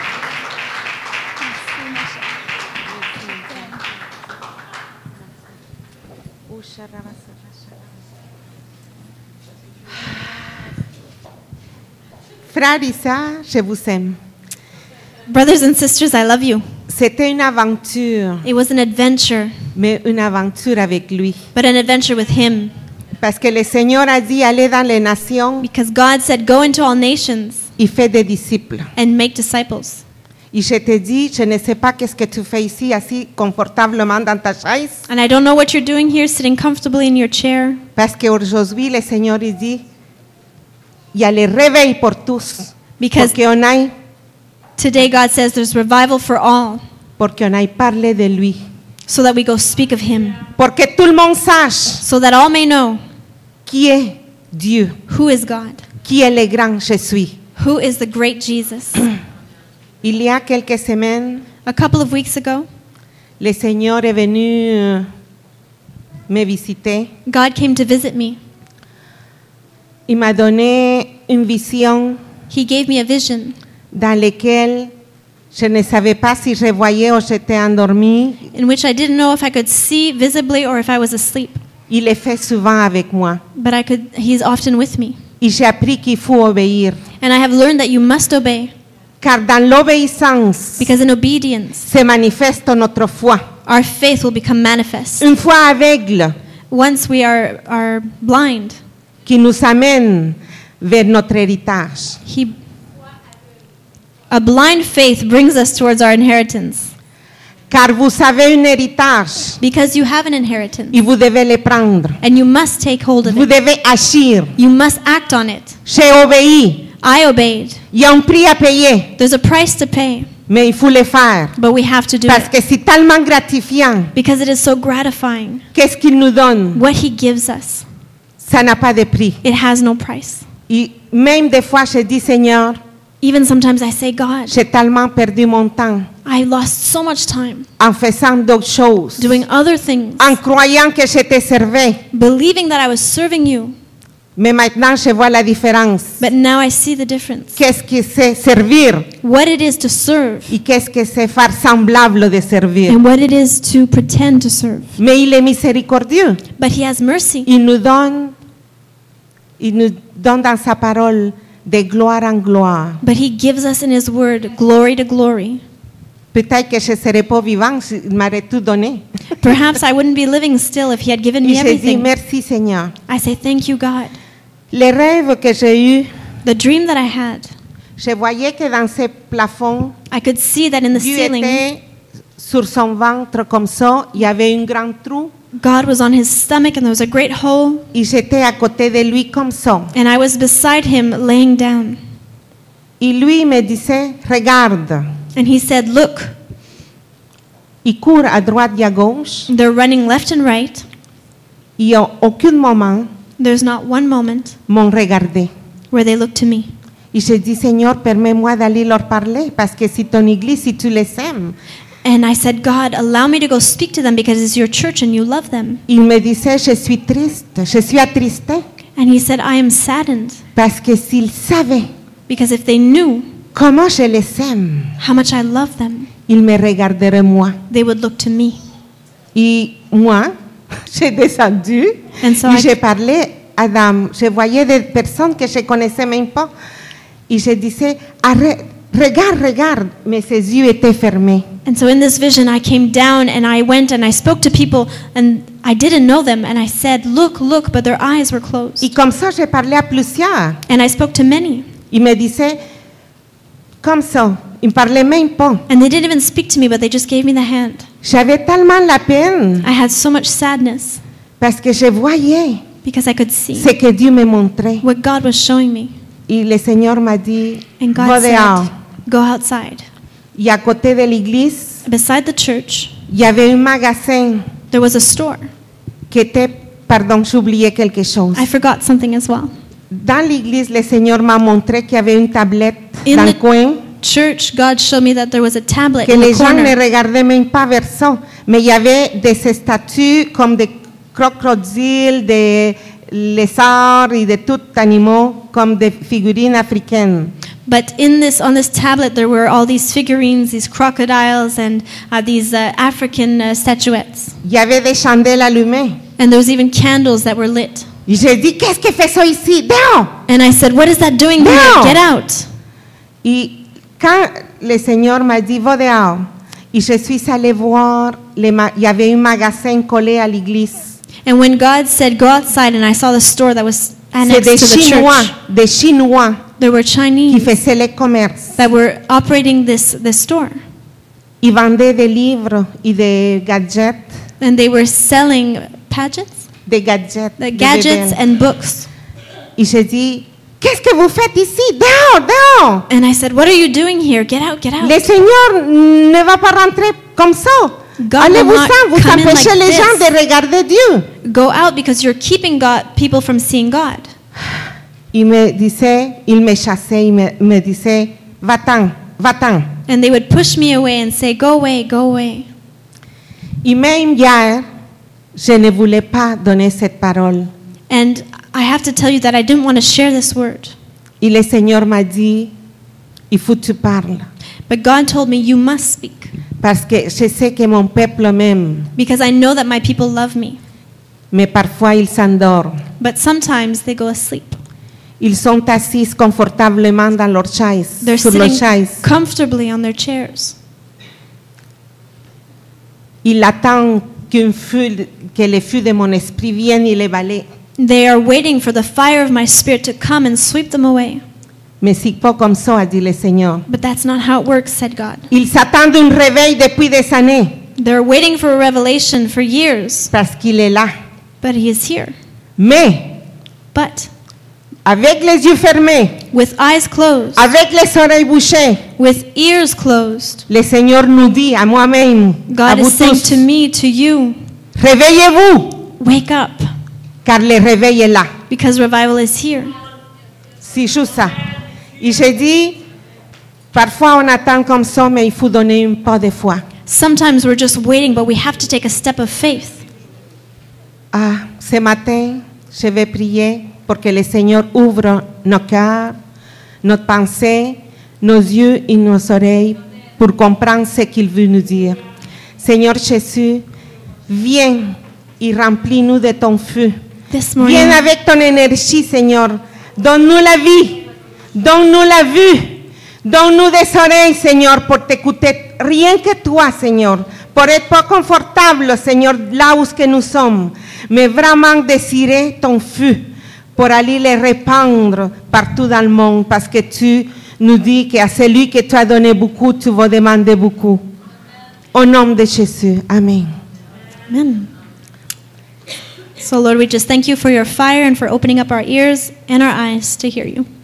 Frères et sœurs, je vous aime. Brothers and sisters, I love you. C'était une aventure, It was an adventure, mais une aventure avec lui. but an adventure with him. Parce que le Seigneur a dit, allez dans les nations Because God said, go into all nations et faites des disciples. and make disciples. Et je te dis, je ne sais pas qu'est-ce que tu fais ici, assis confortablement dans ta chaise. And I don't know what you're doing here, sitting comfortably in your chair. Parce qu'aujourd'hui, le Seigneur il dit, il y a le réveil pour tous. Because Porque today God says there's revival for all, on aille parler de lui. so that we go speak of Him, Porque tout le monde sache so that all may know qui est Dieu, who is God, qui est le grand je suis. who is the great Jesus. Il y a quelques semaines, A couple of weeks ago, le Seigneur est venu me visiter. God came to visit me. Il m'a donné une vision He gave me a vision dans laquelle je ne savais pas si je voyais ou j'étais endormie. in which I didn't know if I could see visibly or if I was asleep. Il le fait souvent avec moi. But He's often with me. Et j'ai appris qu'il faut obéir. And I have learned that you must obey, Car dans l'obéissance because in obedience, se manifeste notre foi. our faith will become manifest. Une foi aveugle Once we are blind, qui nous amène vers notre héritage. a blind faith brings us towards our inheritance. Car vous avez un héritage Because you have an inheritance, et vous devez le prendre. and you must take hold of Vous it. devez agir. You must act on it. J'ai obéi. I obeyed. Il y a un prix à payer, There's a price to pay, mais il faut le faire. but we have to do Parce it. que c'est tellement gratifiant. Because it is so gratifying. Qu'est-ce qu'il nous donne? What He gives us, Ça n'a pas de prix. it has no price. Et même des fois, je dis, Seigneur, Even sometimes I say, God, j'ai tellement perdu mon temps I lost so much time en faisant d'autres choses, doing other things, en croyant que je te servais. believing that I was serving you, Mais maintenant, je vois la différence. but now I see the difference. Qu'est-ce que c'est servir What it is to serve et qu'est-ce que c'est faire semblable de servir. and what it is to pretend to serve. Mais il est miséricordieux. But He has mercy. Il nous donne dans sa parole de gloire en gloire. But He gives us in His word glory to glory. Peut-être que je ne serais pas vivant s'il m'aurait tout donné. Perhaps I wouldn't be living still if He had given Et me je dis everything. merci Seigneur. I say, thank you, God. Les rêves que j'ai eus, The dream that I had, je voyais que dans ces plafonds, I could see that in the Dieu ceiling, était sur son ventre comme ça, il y avait un grand trou God was on His stomach and there was a great hole, et j'étais à côté de lui comme ça. and I was beside Him laying down. Et lui me disait, regarde, And He said, look, il court à droite et à gauche, they're running left and right. et à aucun moment There's not one moment m'ont regardé. where they look to me. Et je dis, Seigneur, permets-moi d'aller leur parler, parce que c'est ton église, si tu les aimes. And I said, God, allow me to go speak to them because it's your church and you love them. Il me disait, je suis triste, je suis attristé, And He said, I am saddened parce que s'ils savaient because if they knew comment je les aime, how much I love them, ils me regarderaient moi. they would look to me. Et moi, j'ai descendu And so et I- j'ai parlé à Adam. Je voyais des personnes que je connaissais même pas. Et je disais, arrête, regarde, regarde. Mais ses yeux étaient fermés. And so in this vision, I came down and I went and I spoke to people and I didn't know them. And I said, look, look, but their eyes were closed. Et comme ça, j'ai parlé à plusieurs. And I spoke to many. Ils me disaient, comme ça. Ils ne parlaient même pas. And they didn't even speak to me, but they just gave me the hand. J'avais tellement la peine I had so much sadness parce que je voyais because I could see ce que Dieu me montrait. what God was showing me. Et le Seigneur m'a dit, And va God dehors. said, go outside. Et à côté de l'église, Beside the church, il y avait un magasin there was a store. qui était, pardon, j'oubliais quelque chose. I forgot something as well. Dans l'église, le Seigneur m'a montré qu'il y avait une tablette In dans le the coin, church, God showed me that there was a tablet que in the les gens ne corner. regardaient même pas vers ça. Mais il y avait des statues comme des crocodiles, des lézards et de tout animaux comme des figurines africaines. But on this tablet, there were all these figurines, these crocodiles, and these African statuettes. Il y avait des chandelles allumées. And there was even candles that were lit. Et j'ai dit, qu'est-ce que fait ça ici? Dehors! And I said, what is that doing here? No. Get out. Et quand le Seigneur m'a dit, va dehors, et je suis allée voir, il y avait un magasin collé à l'église. And when God said, go outside, and I saw the store that was C'est annexed des to the Chinois, church, des Chinois there were qui Chinese faisaient le commerce. that were operating this store. Ils vendaient des livres et des gadgets, And they were selling gadgets, des gadgets. the de gadgets bébés. and books. Et j'ai dit, qu'est-ce que vous faites ici? Dehors, dehors. And I said, what are you doing here? Get out, get out. Le Seigneur ne va pas rentrer comme ça. God will Allez-vous-en, not vous come in empêchez like les this. gens de regarder Dieu. Go out because you're keeping people from seeing God. Il me chassait, il me disait, va-t'en, va-t'en. And they would push me away and say, go away, go away. Et même hier, je ne voulais pas donner cette parole. And I have to tell you that I didn't want to share this word. Et le Seigneur m'a dit, il faut que tu parles. But God told me, you must speak. Parce que je sais que mon peuple m'aime, Because I know that my people love me. mais parfois ils s'endorment. But sometimes they go asleep. Ils sont assis confortablement dans leur chaise, They're sur leur sitting chaise. comfortably on their chairs. Ils attendent que le feu de mon esprit vienne et les balaye. They are waiting for the fire of my spirit to come and sweep them away. Mais c'est pas comme ça, a dit le Seigneur. But that's not how it works, said God. Ils s'attendent un réveil depuis des années, They're waiting for a revelation for years, parce qu'il est là. but He is here. Mais, But avec les yeux fermés, with eyes closed, avec les oreilles bouchées, with ears closed, le Seigneur nous dit à moi-même, à God vous is saying tous, to me, to you, réveillez-vous, wake up, car le réveil est là. because revival is here. C'est juste ça. Et j'ai dit, parfois on attend comme ça, mais il faut donner un pas de foi. Sometimes we're just waiting, but we have to take a step of faith. Ah, ce matin, je vais prier pour que le Seigneur ouvre nos cœurs, notre pensée, nos yeux et nos oreilles pour comprendre ce qu'il veut nous dire. Seigneur Jésus, viens et remplis-nous de ton feu. This Viens morning, avec ton énergie, Seigneur. Donne-nous la vie. Donne-nous la vue. Donne-nous des oreilles, Seigneur, pour t'écouter. Rien que toi, Seigneur. Pour être pas confortable, Seigneur, là où que nous sommes. Mais vraiment désirer ton feu pour aller le répandre partout dans le monde. Parce que tu nous dis qu'à celui que tu as donné beaucoup, tu vas demander beaucoup. Au nom de Jésus. Amen. amen. So Lord, we just thank you for your fire and for opening up our ears and our eyes to hear you.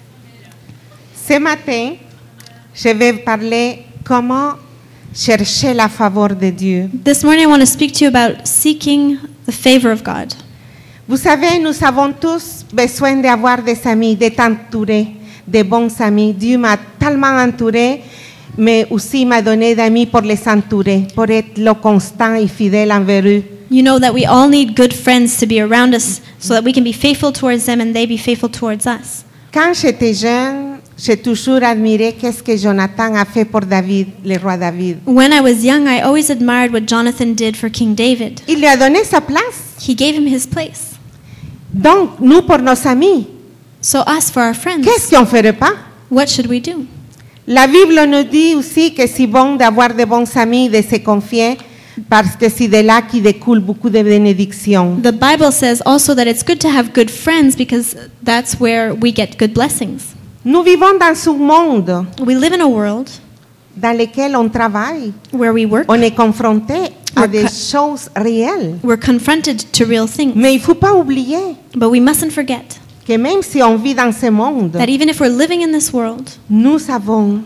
Ce matin, je vais parler comment chercher la faveur de Dieu. This morning I want to speak to you about seeking the favor of God. Vous savez, nous avons tous besoin d'avoir des amis, d'être entourés, de bons amis. Dieu m'a tellement entouré, mais aussi m'a donné d'amis pour les entourer, pour être le constant et fidèle envers eux. You know that we all need good friends to be around us so that we can be faithful towards them and they be faithful towards us. Quand j'étais jeune, j'ai toujours admiré qu'est-ce que Jonathan a fait pour David, le roi David. When I was young, I always admired what Jonathan did for King David. Il lui a donné sa place. He gave him his place. Donc, nous, pour nos amis, So us, for our friends, qu'est-ce qu'on ne ferait pas? what should we do? La Bible nous dit aussi que c'est bon d'avoir de bons amis, de se confier, parce que c'est de là qui découle beaucoup de bénédictions. The Bible says also that it's good to have good friends because that's where we get good blessings. Nous vivons dans un monde We live in a world dans lequel on travaille, where we work, on est confronté à We're des co- choses réelles. we're confronted to real things. Mais il ne faut pas oublier But we mustn't forget que même si on vit dans ce monde, that even if we're living in this world, nous avons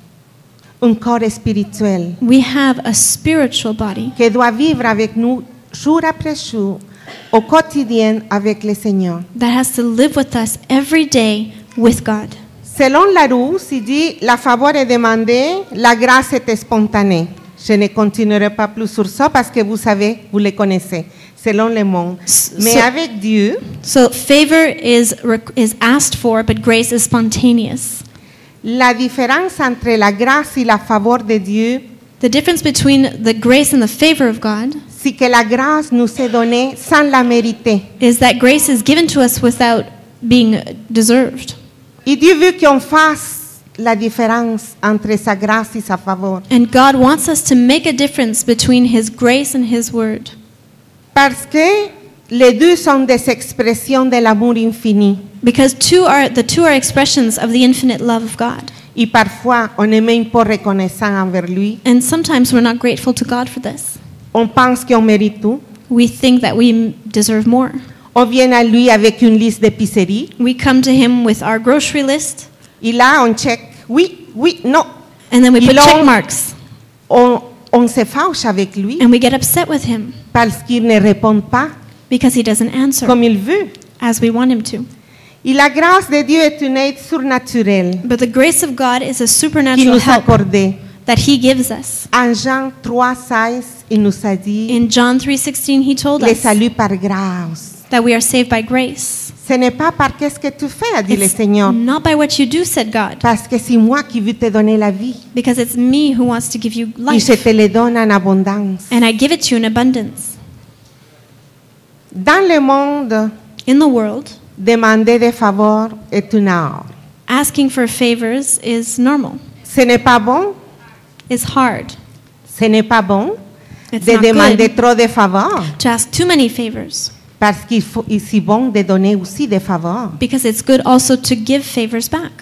un corps spirituel we have a spiritual body qui doit vivre avec nous jour après jour, au quotidien avec le Seigneur. that has to live with us every day with God. Selon Larousse, il dit la faveur est demandée, la grâce est spontanée. Je ne continuerai pas plus sur ça parce que vous savez, vous le connaissez, selon le monde. Mais So- avec Dieu, So favor is asked for, but grace is spontaneous. la différence entre la grâce et la faveur de Dieu, The difference between the grace and the favor of God c'est que la grâce nous est donnée sans la mériter. is that grace is given to us without being deserved. Et Dieu veut qu'on fasse la différence entre sa grâce et sa faveur. And God wants us to make a difference between His grace and His word. Parce que les deux sont des expressions de l'amour infini. Because the two are expressions of the infinite love of God. Et parfois, on n'est même pas reconnaissant envers lui. And sometimes we're not grateful to God for this. On pense qu'on mérite tout. We think that we deserve more. On vient à lui avec une liste d'épicerie. We come to him with our grocery list, Et là, on check. Oui, oui, non. and then we Et put là, check marks, on se fâche avec lui and we get upset with him parce qu'il ne répond pas because he doesn't answer comme il veut. as we want him to. Et la grâce de Dieu est une aide surnaturelle But the grace of God is a qu'il supernatural nous a help accordée. that he gives us. En Jean 3,16, il nous a dit In John 3:16, he told le us salut par grâce. that we are saved by grace. Ce n'est pas par qu'est-ce que tu fais, a dit le It's Seigneur, not by what you do, said God, parce que c'est moi qui veux te donner la vie. because it's me who wants to give you Et je life, te le donne en abondance. and I give it to you in abundance. Dans le monde, In the world, demander des faveurs est une art. asking for favors is normal. Ce n'est pas bon, It's hard. ce n'est pas bon It's de not demander good trop de faveurs, to ask too many favors, parce qu'il faut, et c'est bon de donner aussi des faveurs. because it's good also to give favors back.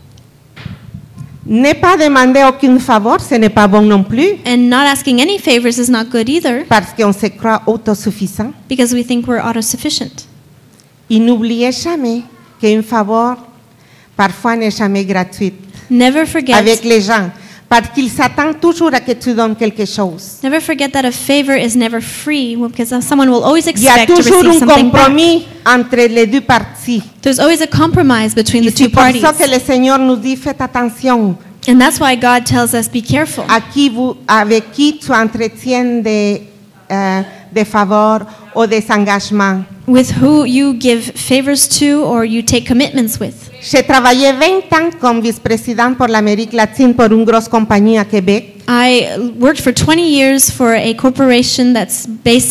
Ne pas demander aucun faveur, ce n'est pas bon non plus, And not asking any favors is not good either, parce qu'on se croit autosuffisant. because we think we're autosufficient. Et n'oubliez jamais qu'un faveur, parfois, n'est jamais gratuit Never forget, avec les gens, parce qu'ils s'attendent toujours à que tu donnes quelque chose. never forget that a favor is never free, because someone will always Il y a expect to toujours receive un something back. compromis entre les deux parties. There's always a compromise between Et the two c'est pour parties. ça que le Seigneur nous dit, faites attention And that's why God tells us, be careful avec qui tu entretiens des faveurs ou des engagements. with who you give favors to or you take commitments with. J'ai travaillé 20 ans comme vice-présidente pour l'Amérique latine pour une grosse compagnie à Québec. I worked for 20 years for a corporation that's based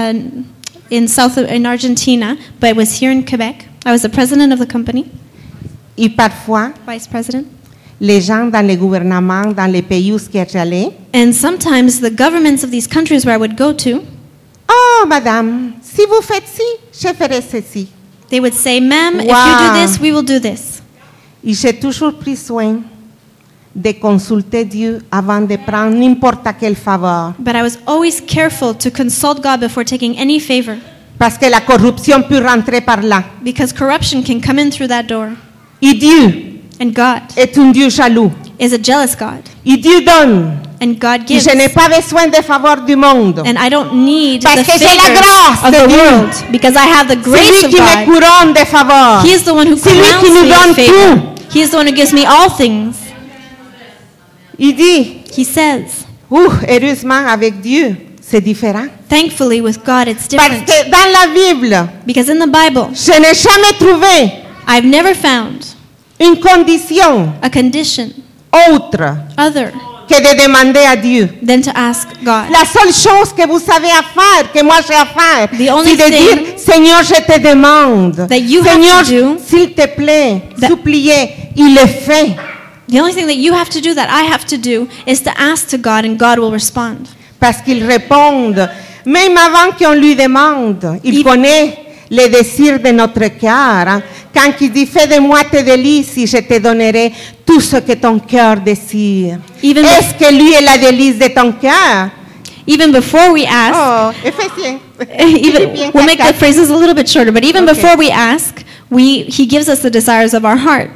in Argentina, but it was here in Quebec. I was the president of the company, Et parfois, vice president. les gens dans les gouvernements, dans les pays où j'allais, And sometimes the governments of these countries where I would go to, oh madame, si vous faites ci, je ferai ceci. they would say, "Ma'am, if you Wow. do this, we will do this." Et j'ai toujours pris soin de consulter Dieu avant de prendre n'importe quelle faveur. But I was always careful to consult God before taking any favor, Parce que la corruption peut rentrer par là. because corruption can come in through that door. Et Dieu And God est un Dieu jaloux. is a jealous God, Et Dieu donne. and God Et gives. je n'ai pas besoin des faveurs du monde. And I don't need Parce the que j'ai la favors grâce of de the Dieu. world, because I have the C'est grace lui of qui me God. couronne des faveurs. He is the one who C'est lui crowns qui nous me donne with favor. tout. He is the one who gives me all things. Il dit, He says, heureusement avec Dieu, c'est différent. thankfully with God it's Parce different. que dans la Bible, Because in the Bible, je n'ai jamais trouvé I've never found une condition a condition autre other que de demander à Dieu. than to ask God. La seule chose que vous avez à faire, que moi j'ai à faire, The only c'est de thing dire, Seigneur, je te demande. that you have Seigneur, to do- s'il te plaît, that- suppliez, il le fait. The only thing that you have to do, that I have to do, is to ask to God, and God will respond. Parce qu'il répond, même avant qu'on lui demande, il connaît les désirs de notre cœur. Hein. Quand il dit, fais de moi tes délices et je te donnerai tout ce que ton cœur désire. Even Est-ce que lui est la délice de ton cœur? Even before we ask, Oh, Éphésiens. even, Philippiens we'll make the 4:4. phrases a little bit shorter, but even Okay. before we ask, He gives us the desires of our heart.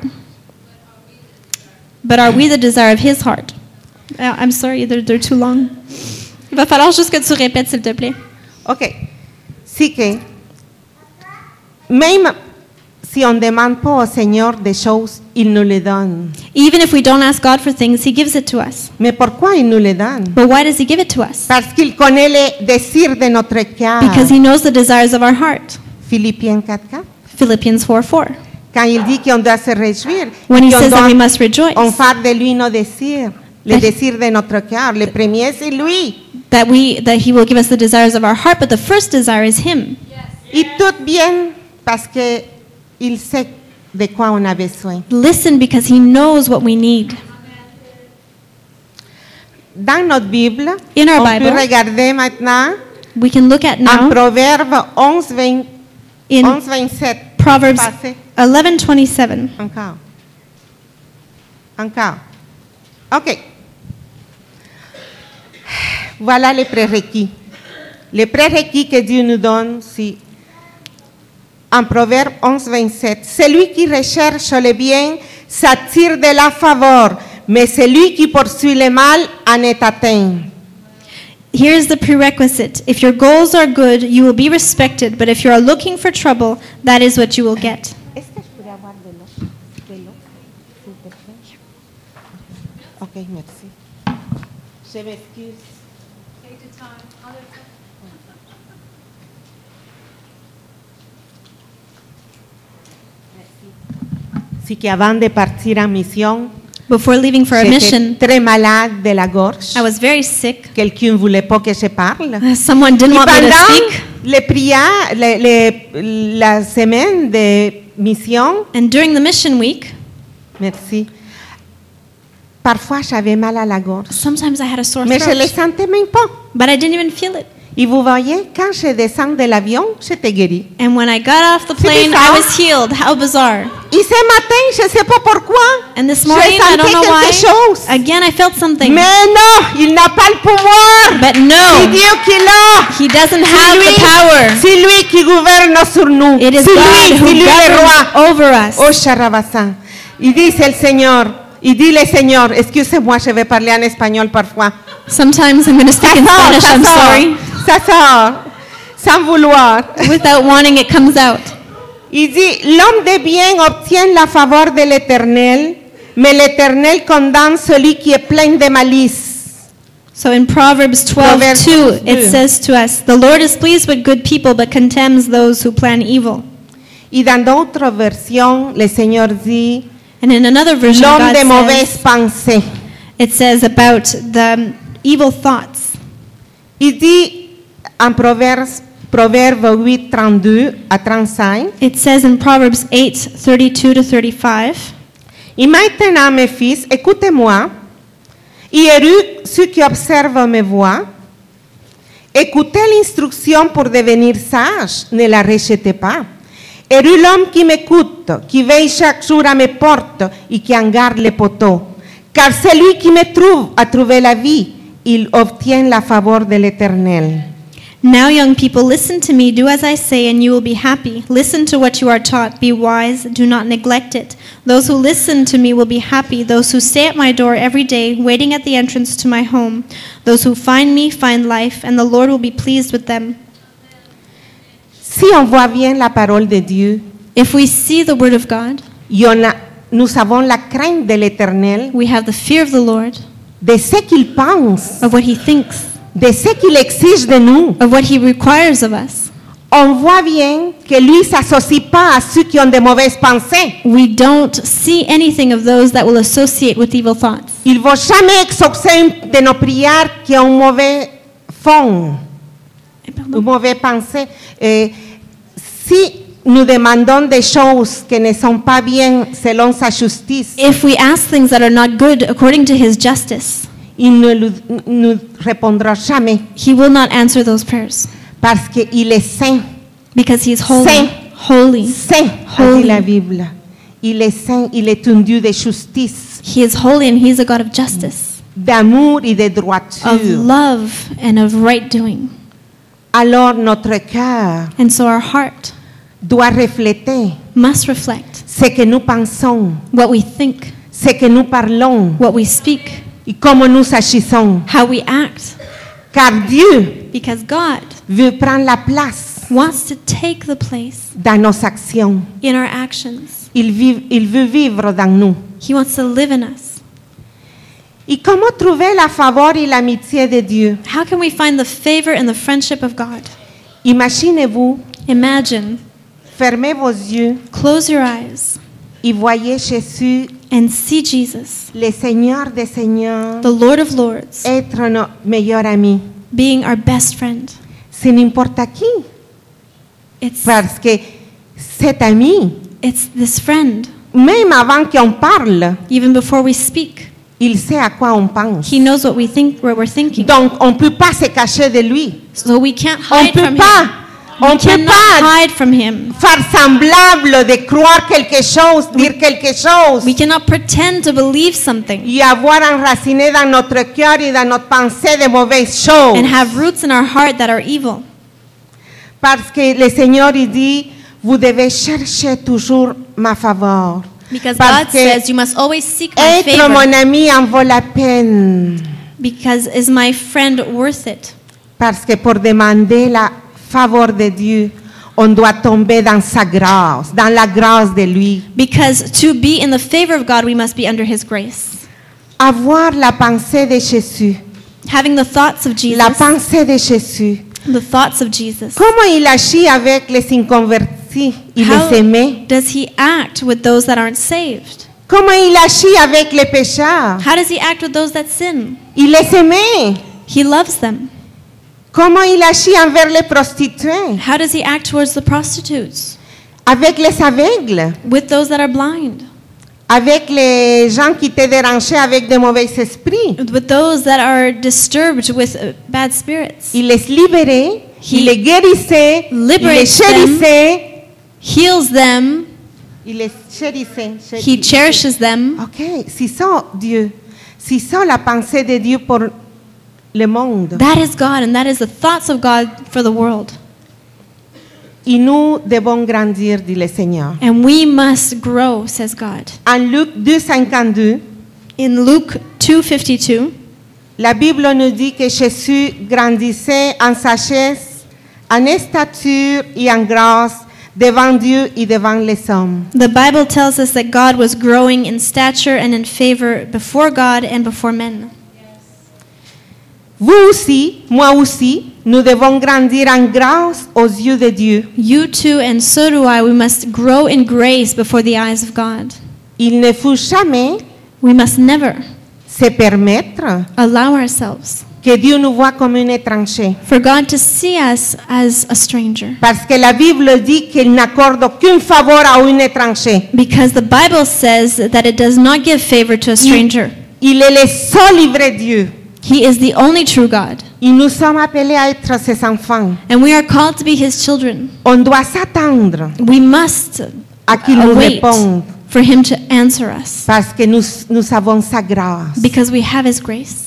But are we the desire of His heart? I'm sorry, they're too long. Il va falloir juste que tu répètes, s'il te plaît. Ok. Sí que, même si on ne demande pas au Seigneur des choses, il nous les donne. Even if we don't ask God for things, He gives it to us. Mais pourquoi il nous les donne? But why does He give it to us? Parce qu'il connaît les désirs de notre cœur. Because He knows the desires of our heart. Philippiens 4:4. Philippians 4:4. Quand il dit qu'on doit se réjouir, When He qu'on says that doit we must rejoice, en faire de lui nos désirs, les That- désirs de notre cœur. Le premier, c'est lui. that He will give us the desires of our heart, but the first desire is Him. Et tout bien parce que il sait de quoi on a besoin. Listen, because He knows what we need. Dans notre Bible, In our on Bible, peut regarder maintenant We can look at en now Proverbe 11, in 27. Proverbs Passez. 11:27. Encore. Encore. OK. Voilà les prérequis. Les prérequis que Dieu nous donne, si en Proverbe 11, 27, celui qui recherche le bien s'attire de la faveur, mais celui qui poursuit le mal en est atteint. Here's the prerequisite. If your goals are good, you will be respected, but if you are looking for trouble, that is what you will get. Est-ce que je pourrais avoir de l'eau? De l'eau, s'il te plaît? OK, merci. Je m'excuse. Así que avant de partir en mission, Before leaving for a j'étais mission, très malade de la gorge. I was very sick. Quelqu'un ne voulait pas que je parle. Someone didn't Et want me to pendant speak. les prières, la semaine de mission, And during the mission week, merci, parfois j'avais mal à la gorge. sometimes I had a sore Mais je ne le throat, sentais même pas. but I didn't even feel it. Et vous voyez, quand je descends de l'avion, j'étais guérie. And when I got off the C'est plane, bizarre. I was healed. How bizarre. Et ce matin, je ne sais pas pourquoi, And this je morning, I don't sentais know quelque why, chose. again, I felt something. Mais non, il n'a pas le pouvoir. But C'est no, Dieu qui l'a. he doesn't C'est have the lui, power. c'est lui qui gouverne sur nous. It is C'est God lui, who c'est lui le roi. governs over us. Oh, Charabassan. Il dit, c'est le Seigneur. Il dit, le Seigneur. Excusez-moi, je vais parler en espagnol parfois. Sometimes I'm going to speak in Spanish, I'm sorry. Ça sort. Sans vouloir. Without wanting, it comes out. Il dit, l'homme de bien obtient la faveur de l'Éternel, mais l'Éternel condamne celui qui est plein de malice. So in Proverbs Proverbs 12:2, it 12. says to us, "The Lord is pleased with good people, but condemns those who plan evil." Et dans d'autres versions, le Seigneur dit, And in another version, l'homme God de mauvaises says, pensées. it says about the evil thoughts. Il dit en Proverbe 8, 32 à 35, It says in Proverbs 8:32-35, et maintenant, mes fils, écoutez-moi, et heureux ceux qui observent mes voix, écoutez l'instruction pour devenir sage, ne la rejetez pas. Heureux l'homme qui m'écoute, qui veille chaque jour à mes portes et qui en garde les poteaux. Car celui qui me trouve a trouvé la vie, il obtient la faveur de l'Éternel. "Now, young people, listen to me, do as I say, and you will be happy. Listen to what you are taught, be wise, do not neglect it. Those who listen to me will be happy, those who stay at my door every day, waiting at the entrance to my home. Those who find me find life, and the Lord will be pleased with them." Si on voit bien la parole de Dieu, If we see the word of God, nous avons la crainte de l'Éternel, we have the fear of the Lord, de ce qu'il pense, of what he thinks, de ce qu'il exige de nous. of what he requires of us. On voit bien que lui ne s'associe pas à ceux qui ont de mauvaises pensées. We don't see anything of those that will associate with evil thoughts. Il ne va jamais exaucer de nos prières qui ont un mauvais fond, une mauvaise pensée. Si nous demandons des choses qui ne sont pas bien selon sa justice, If we ask things that are not good according to his justice, il ne nous répondra jamais he will not answer those prayers parce qu'il est saint. because he is holy. Saint. Holy. Saint, a Holy. dit la Bible. Il est saint, il est un Dieu de justice, He is holy and he is a God of justice, d'amour et de of droiture. love and of right doing. Alors notre cœur And so our heart doit refléter must reflect ce que nous pensons, what we think, ce que nous parlons what we speak, et comment nous agissons. how we act, Car Dieu because God veut prendre la place wants to take the place dans nos actions. in our actions. Il veut vivre dans nous. He wants to live in us. Et comment trouver la faveur et l'amitié de Dieu? How can we find the favor and the friendship of God? Imaginez-vous, Imagine, fermez vos yeux close your eyes et voyez Jésus, and see Jesus, le Seigneur des Seigneurs, the Lord of Lords, être notre meilleur ami. being our best friend. C'est n'importe qui. It's Parce que cet ami, this friend, même avant qu'on parle, even before we speak, Il sait à quoi on pense. He knows what we're thinking. Donc, on ne peut pas se cacher de lui. So we can't On hide peut from pas, him. on We peut cannot pas hide from him. faire semblable de croire quelque chose, dire quelque chose We cannot pretend to believe something y avoir enraciné dans notre cœur y dans notre pensée de mauvaises choses. and have roots in our heart that are evil. Parce que le Seigneur il dit, vous devez chercher toujours ma faveur. Because Parce God que says you must always seek my être favor. mon ami en vaut la peine. Because is my friend worth it? Parce que pour demander la faveur de Dieu, on doit tomber dans sa grâce, dans la grâce de lui. Because to be in the favor of God, we must be under His grace. Avoir la pensée de Jésus, Having the thoughts of Jesus, la pensée de Jésus. the thoughts of Jesus. Comment il agit avec les inconvertis? Il How les aimait. does He act with those that aren't saved? Comment il agit avec les pécheurs? How does He act with those that sin? Il les aimait. He loves them. Comment il agit envers les prostituées? How does He act towards the prostitutes? Avec les aveugles? With those that are blind? Avec les gens qui te dérangeaient avec de mauvais esprits? With those that are disturbed with bad spirits? Il les libérait, He il les guérissait, il les liberates them. chérissait. Heals them. Il les chérissait. He cherishes them. Ok, c'est ça Dieu. C'est ça la pensée de Dieu pour le monde. That is God, and that is the thoughts of God for the world. Et nous devons grandir, dit le Seigneur. And we must grow, says God. En Luc 2,52, In Luke 2:52, la Bible nous dit que Jésus grandissait en sagesse, en stature et en grâce devant Dieu et devant les hommes. the Bible tells us that God was growing in stature and in favor before God and before men. Vous aussi, moi aussi, nous devons grandir en grâce aux yeux de Dieu. You too, and so do I, we must grow in grace before the eyes of God. Il ne faut jamais We must never se permettre allow ourselves que Dieu nous voit comme un étranger. for God to see us as a stranger. Parce que la Bible dit qu'il n'accorde aucune faveur à un étranger. Because the Bible says that it does not give favor to a stranger. Il est le seul vrai Dieu. He is the only true God. Et nous sommes appelés à être ses enfants. And we are called to be His children. On doit s'attendre We must à qu'il nous wait réponde. for Him to answer us. Parce que nous avons sa grâce. Because we have His grace.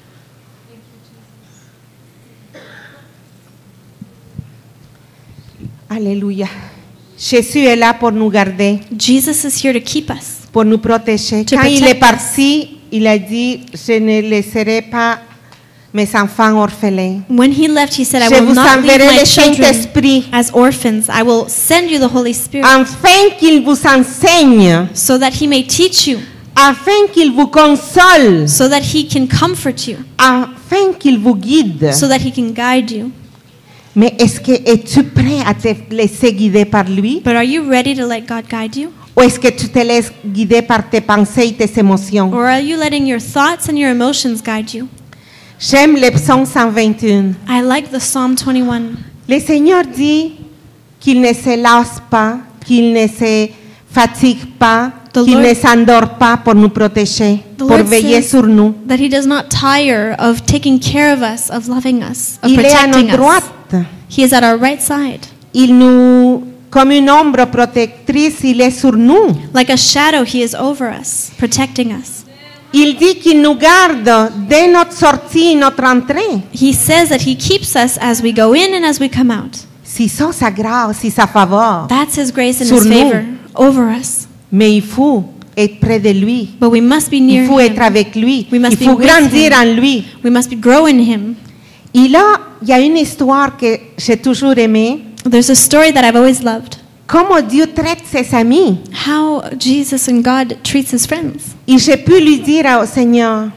Alléluia. Jésus est là pour nous garder, Jesus is here to keep us. pour nous protéger. To Quand il protect est parti, il a dit, je ne laisserai pas mes enfants orphelins. When He left, He said, I Je will vous not leave enverrai my le children Saint-Esprit, as orphans. I will send you the Holy Spirit afin qu'il vous enseigne, so that He may teach you, afin qu'il vous console, so that He can comfort you, afin qu'il vous guide. so that He can guide you. Mais est-ce que es-tu prêt à te laisser guider par lui? But are you ready to let God guide you? Ou est-ce que tu te laisses guider par tes pensées et tes émotions? Or are you letting your thoughts and your emotions guide you? J'aime le psaume 121. I like the Psalm 21. Le Seigneur dit qu'il ne se lasse pas, qu'il ne se fatigue pas, The qu'il Lord- ne s'endort pas pour nous protéger, The pour Lord veiller says sur nous. that He does not tire of taking care of us, of loving us, of Il est à protecting notre us. droite. He is at our right side. Il nous, comme une ombre protectrice, il est sur nous. Like a shadow, He is over us, protecting us. Il dit qu'il nous garde dès notre sortie et notre entrée. He says that He keeps us as we go in and as we come out. C'est ça sa grâce, c'est sa faveur. That's His grace and Sur His nous. favor over us. Mais il faut être près de lui. But we must be near Il faut être Him. avec lui. We must Il be faut with grandir him. en lui. We must grow in Him. Et là, il y a une histoire que j'ai toujours aimée. There's a story that I've always loved. Comment Dieu traite ses amis. How Jesus and God treats His friends. Et j'ai pu lui dire au Seigneur,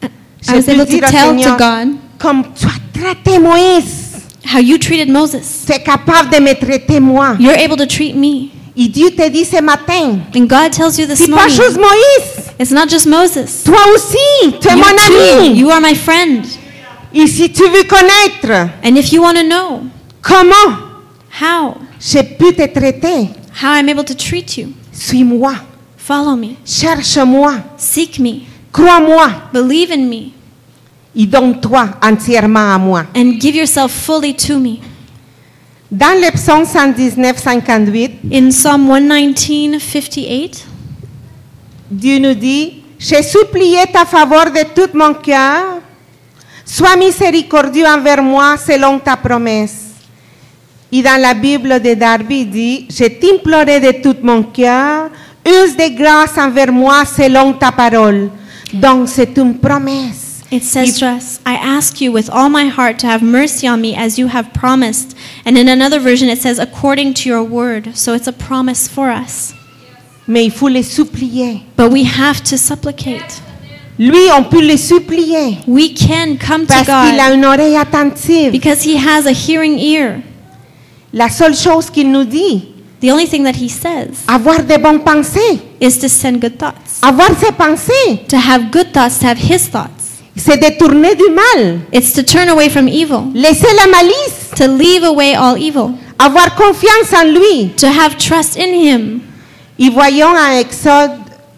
I was able to tell to God comme tu as traité Moïse, how you treated Moses. tu es capable de me traiter moi. You're able to treat me. Et Dieu te dit ce matin, And God tells you this c'est pas morning, juste Moïse, it's not just Moses. toi aussi, tu es You mon too. ami. You are my friend. Et si tu veux connaître And if you want to know comment how j'ai pu te traiter, I'm able to treat you, suis-moi, follow me, cherche-moi, seek me, Crois-moi Believe in me et donne-toi entièrement à moi. and give yourself fully to me. Dans le psaume 119, 58, In Psalm 119:58, Dieu nous dit, j'ai supplié ta faveur de tout mon cœur. Sois miséricordieux envers moi selon ta promesse. Et dans la Bible de Darby, il dit, je t'implorais de tout mon cœur. Use de grâce envers moi selon ta parole. Donc c'est une promesse. it says to us, I ask you with all my heart to have mercy on me as you have promised. And in another version it says, according to your word. So it's a promise for us. Mais il faut les supplier. But we have to supplicate. Lui, on peut les supplier. We can come to Parce qu'il a God une oreille attentive. because He has a hearing ear. La seule chose qu'il nous dit, The only thing that He says avoir de bonnes pensées. is to send good thoughts. Avoir ses pensées, To have good thoughts, to have His thoughts. c'est détourner du mal. It's to turn away from evil. Laisser la malice. To leave away all evil. Avoir confiance en lui. To have trust in Him. Et voyons en Exode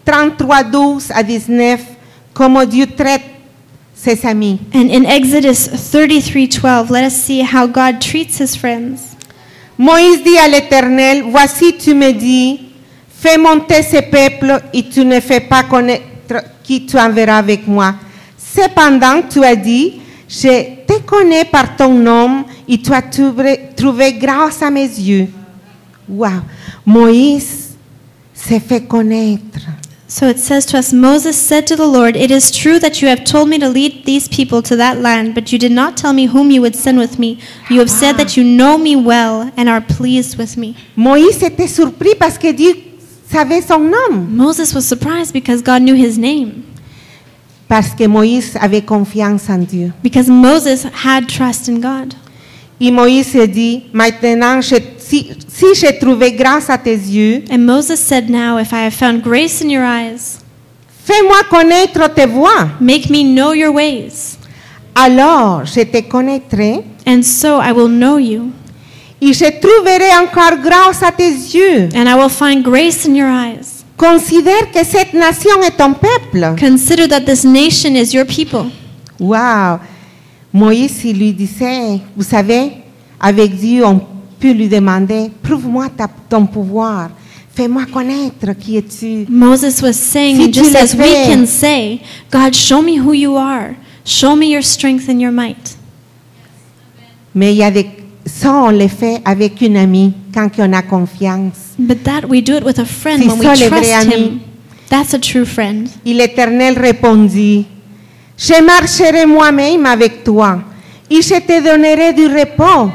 33, 12 à 19, comment Dieu traite ses amis. And in Exodus 33:12, let us see how God treats His friends. Moïse dit à l'Éternel, voici tu me dis, fais monter ce peuple et tu ne fais pas connaître qui tu enverras avec moi. Cependant, tu as dit, je te connais par ton nom et tu as trouvé grâce à mes yeux. Wow. Moïse s'est fait connaître. So it says to us, Moses said to the Lord, it is true that you have told me to lead these people to that land, but you did not tell me whom you would send with me. You have said that you know me well and are pleased with me. Moïse était surpris parce que Dieu savait son nom. Moses was surprised because God knew his name. Parce que Moïse avait confiance en Dieu. Because Moses had trust in God. Et Moïse dit, maintenant, si j'ai trouvé grâce à tes yeux, And Moses said, now, if I have found grace in your eyes, fais-moi connaître tes voies. make me know your ways. Alors, je te connaîtrai And so I will know you, et je trouverai encore grâce à tes yeux. and I will find grace in your eyes. Considère que cette nation est ton peuple. Consider that this nation is your people. Wow. Moïse, il lui disait, vous savez, avec Dieu, on peut lui demander, prouve-moi ton pouvoir. Fais-moi connaître qui es-tu. Moses was saying, Si and tu just le as we fais. can say, God, show me who you are. Show me your strength and your might. Mais il y a ça, on le fait avec une amie quand on a confiance. But that we do it with a friend C'est when ça, we les vrais trust amis. him. That's a true friend. Et l'Éternel répondit, je marcherai moi-même avec toi et je te donnerai du repos.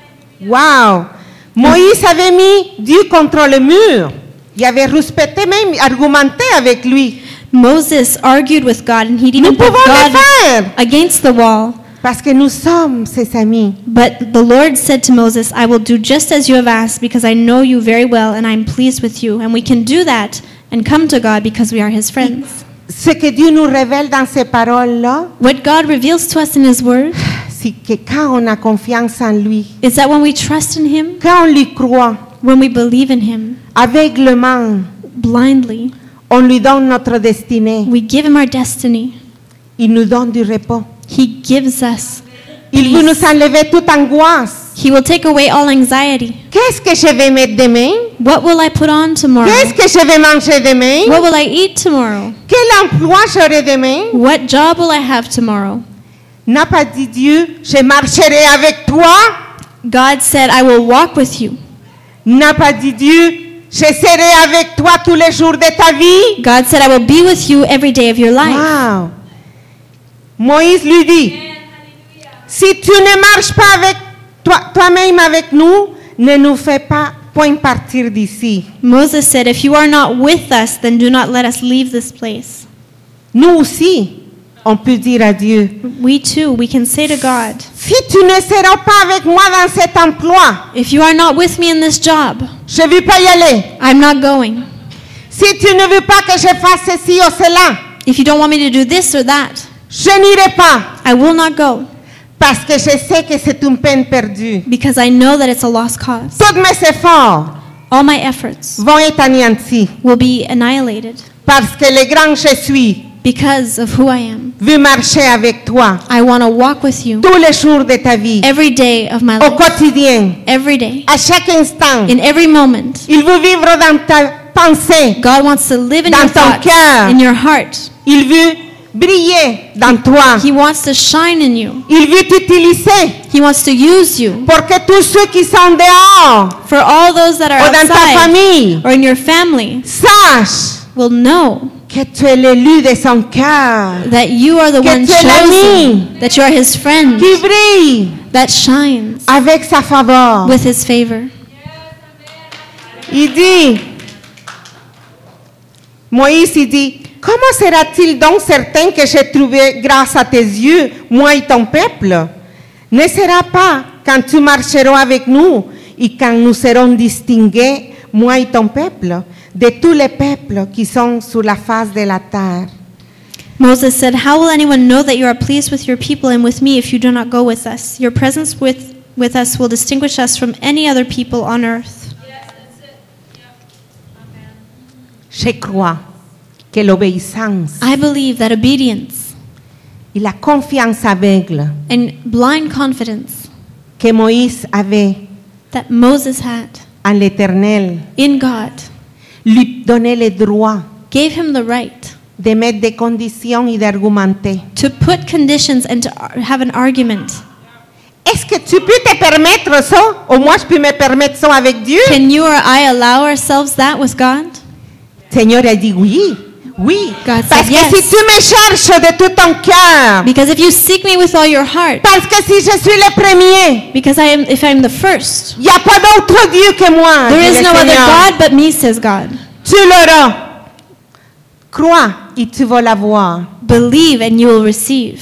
Wow! Moïse avait mis Dieu contre le mur. Il avait respecté, même argumenté avec lui. Moses argued with God, and he Nous even put pouvons le God faire against the wall. parce que nous sommes ses amis. But the Lord said to Moses, I will do just as you have asked, because I know you very well, and I am pleased with you. And we can do that and come to God because we are his friends. Ce que Dieu nous révèle dans ces paroles-là, What God reveals to us in his word c'est que quand on a confiance en lui, is that when we trust in him, quand on lui croit, when we believe in him aveuglement, blindly, on lui donne notre destinée. we give him our destiny. Il nous donne du repos. He gives us Il veut peace. nous enlever toute angoisse. He will take away all anxiety. Qu'est-ce que je vais mettre demain? What will I put on tomorrow? Qu'est-ce que je vais manger demain? What will I eat tomorrow? Quel emploi j'aurai demain? What job will I have tomorrow? N'a pas dit Dieu, je marcherai avec toi. God said, I will walk with you. N'a pas dit Dieu, je serai avec toi tous les jours de ta vie. God said, I will be with you every day of your life. Wow. Moïse lui dit, si tu ne marches pas avec toi-même avec nous, ne nous fais pas point partir d'ici. Moses said, if you are not with us, then do not let us leave this place. Nous aussi, on peut dire à Dieu, We too, we can say to God, si tu ne seras pas avec moi dans cet emploi, if you are not with me in this job, je ne vais pas y aller. I'm not going. Si tu ne veux pas que je fasse ceci ou cela, If you don't want me to do this or that, je n'irai pas. I will not go, Parce que je sais que c'est une peine perdue. because I know that it's a lost cause. Tous mes efforts All my efforts vont être anéantis. will be annihilated, Parce que le grand je suis Because of who I am. veux marcher avec toi I want to walk with you tous les jours de ta vie, every day of my au life. quotidien, Every day. à chaque instant. In every moment. Il veut vivre dans ta pensée. God wants to live in Dans your ton thoughts, cœur. in your heart. Il veut briller dans toi. He wants to shine in you. Il veut t'utiliser He wants to use you. pour que tous ceux qui sont dehors For all those that are ou dans ta outside famille or in your family sachent will know que tu es l'élu de son cœur, that you are the Que one tu es l'ami. chosen, that you are his friend, qui brille that shines avec sa faveur. with his favor. Il dit, Moïse, il dit, comment sera-t-il donc certain que j'ai trouvé grâce à tes yeux, moi et ton peuple? Ne sera pas quand tu marcheras avec nous et quand nous serons distingués, moi et ton peuple, de tous les peuples qui sont sur la face de la terre. Moses said, "How will anyone know that you are pleased with your people and with me if you do not go with us? Your presence with us will distinguish us from any other people on earth." Je crois que l'obéissance I believe that obedience et la confiance aveugle and blind confidence que Moïse avait that Moses had en l'Éternel in God lui donnait le droit gave him the right de mettre des conditions et d'argumenter. to put conditions and to have an argument. Est-ce que tu peux te permettre ça? Ou moi, je peux me permettre ça avec Dieu? Can you or I allow ourselves that with God? Seigneur a dit oui, oui. God Parce said que yes. si tu me cherches de tout ton cœur, Because if you seek me with all your heart, parce que si je suis le premier, because if I'm the first, il n'y a pas d'autre Dieu que moi. there dit is le no other Seigneur. God but me, says God. Tu l'auras. Crois et tu vas l'avoir. Believe and you will receive.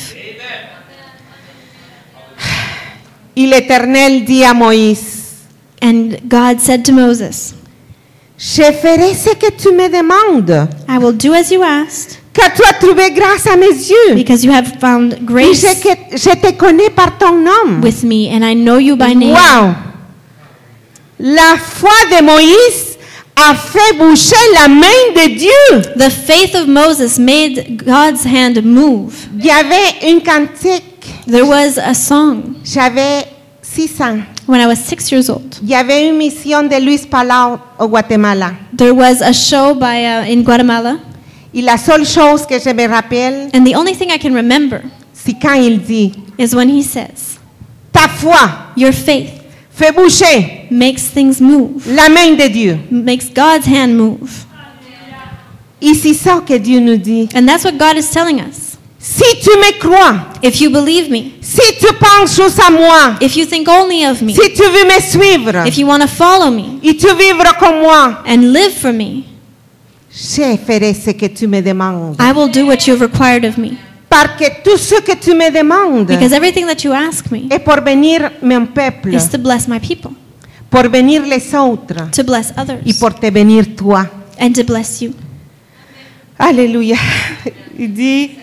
Et l'Éternel dit à Moïse, And God said to Moses, je ferai ce que tu me demandes, I will do as you asked, car tu as trouvé grâce à mes yeux. because you have found Et grace je te connais par ton nom. with me, and I know you by name. Wow! La foi de Moïse a fait bouger la main de Dieu. The faith of Moses made God's hand move. Il y avait une cantique. There was a song J'avais 6 ans. when I was 6 years old. Il y avait une mission de Luis Palau au Guatemala. There was a show in Guatemala, Et la seule chose que je me rappelle, and the only thing I can remember c'est quand il dit, is when he says, ta foi your faith fait bouger makes things move, la main de Dieu. makes God's hand move. Et c'est ça que Dieu nous dit. And that's what God is telling us. Si tu me crois, If you believe me, si tu penses juste à moi, if you think only of me, si tu veux me suivre, if you want to follow me et tu vivre comme moi, and live for me, je ferai ce que tu me demandes. I will do what you have required of me. Parce que tout ce que tu me demandes Because everything that you ask me est pour bénir mon peuple, is to bless my people, pour bénir les autres to bless et others, pour te bénir toi. and to bless you. Alléluia. Il dit,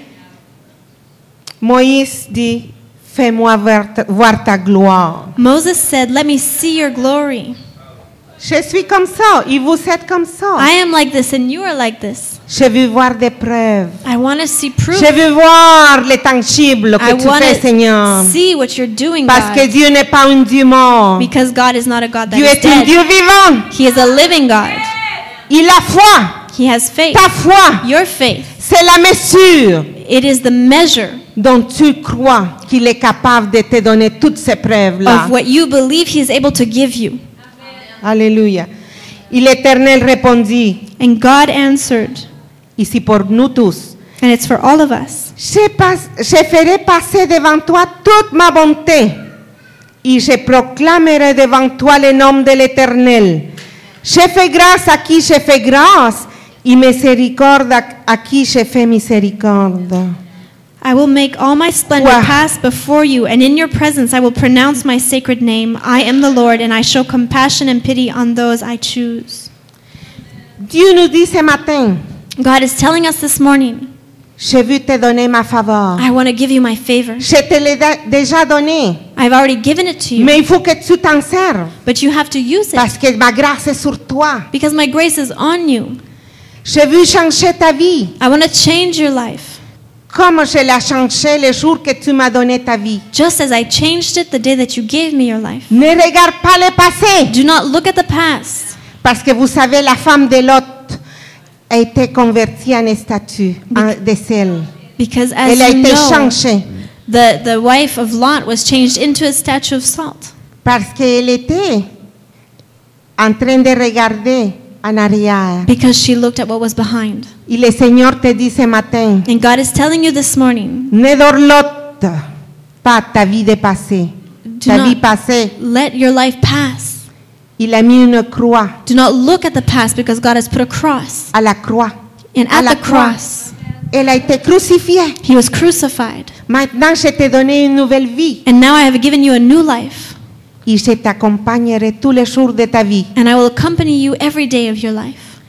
Moïse dit, fais-moi voir ta gloire. Moses said, "Let me see your glory." Je suis comme ça et vous êtes comme ça. I am like this and you are like this. Je veux voir des preuves. I want to see proof. Je veux voir les tangibles I que tu want fais, Seigneur. to see what you're doing, Parce que God. Dieu n'est pas un Dieu mort. Because God is not a God that Dieu is est un dead. Dieu vivant. He is a living God. Il a foi. He has faith. Ta foi, Your faith. c'est la mesure It is the measure dont tu crois qu'il est capable de te donner toutes ces preuves-là. of what you believe He is able to give you. Alléluia. Et l'Éternel répondit, And God answered, et c'est pour nous tous, and it's for all of us. je ferai passer devant toi toute ma bonté, et je proclamerai devant toi le nom de l'Éternel. Je fais grâce à qui je fais grâce, et miséricorde à qui je fais miséricorde. I will make all my splendor Wow. pass before you, and in your presence I will pronounce my sacred name. I am the Lord, and I show compassion and pity on those I choose. Dieu nous dit ce matin, God is telling us this morning, je veux te donner ma faveur. I want to give you my favor. Je te l'ai déjà donné, I've already given it to you, mais il faut que tu t'en serves, but you have to use it parce que ma grâce est sur toi. because my grace is on you. Je veux changer ta vie. I want to change your life. comme je l'ai changé le jour que tu m'as donné ta vie. Just as I changed it the day that you gave me your life. Ne regarde pas le passé, Do not look at the past. parce que vous savez, la femme de Lot a été convertie en statue de sel. Because as Elle a you été know, changée the wife of Lot was changed into a statue of salt. parce qu'elle était en train de regarder en arrière. Because she looked at what was behind. Et le Seigneur te dit ce matin, And God is telling you this morning, ne dorlote pas ta vie de passé. do Ta vie not passée, let your life pass. il a mis une croix Do not look at the past because God has put a cross. à la croix. And À at la the croix. cross, Elle a été crucifiée. He was crucified. Maintenant, je t'ai donné une nouvelle vie And now I have given you a new life. et je t'accompagnerai tous les jours de ta vie. And I will accompany you every day of your life.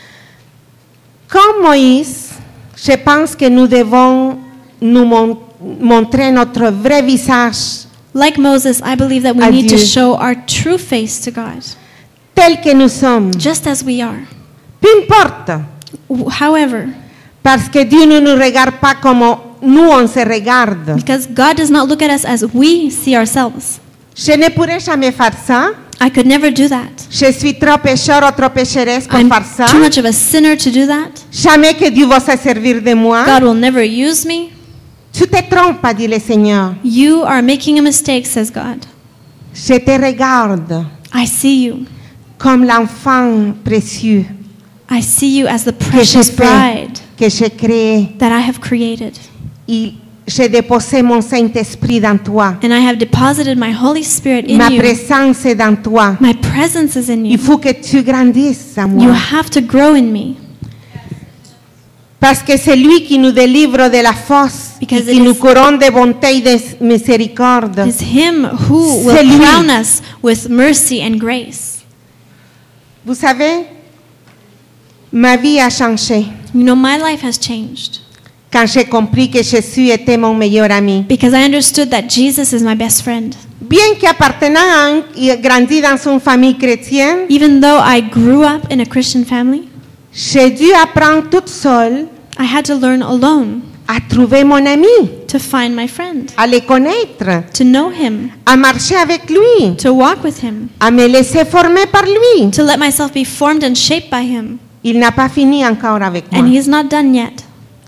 Comme Moïse, je pense que nous devons nous montrer notre vrai visage Like Moses, I believe that we À need to Dieu. show our true face to God, tel que nous sommes. just as we are. Peu importe, However, parce que Dieu ne nous regarde pas comme nous on se regarde. because God does not look at us as we see ourselves. Je ne pourrai jamais faire ça. I could never do that. Je suis trop pécheur ou trop pécheresse pour I'm faire ça. too much of a sinner to do that. Jamais que Dieu va se servir de moi. God will never use me. Tu te trompes, dit le Seigneur. You are making a mistake, says God. Je te regarde I see you. comme l'enfant précieux I see you as the que j'ai precious fait, bride que j'ai créé. that I have created. Et j'ai déposé mon Saint-Esprit dans toi. And I have deposited my Holy Spirit in Ma you. présence est dans toi. My presence is in Il you. faut que tu grandisses à You moi. have to grow in me. Parce que c'est lui qui nous délivre de la fosse et Because qui it nous is- couronne de bonté et de miséricorde. It is Him who C'est will lui. crown us with mercy and grace. Vous savez, ma vie a changé You know, my life has changed quand j'ai compris que Jésus était mon meilleur ami. because I understood that Jesus is my best friend. Bien qu'appartenant et grandi dans une famille chrétienne, Even though I grew up in a Christian family, j'ai dû apprendre toute seule I had to learn alone à trouver mon ami, to find my friend, à le connaître, to know Him, à marcher avec lui, to walk with Him, à me laisser former par lui. to let myself be formed and shaped by Him. Il n'a pas fini encore avec moi. And He's not done yet.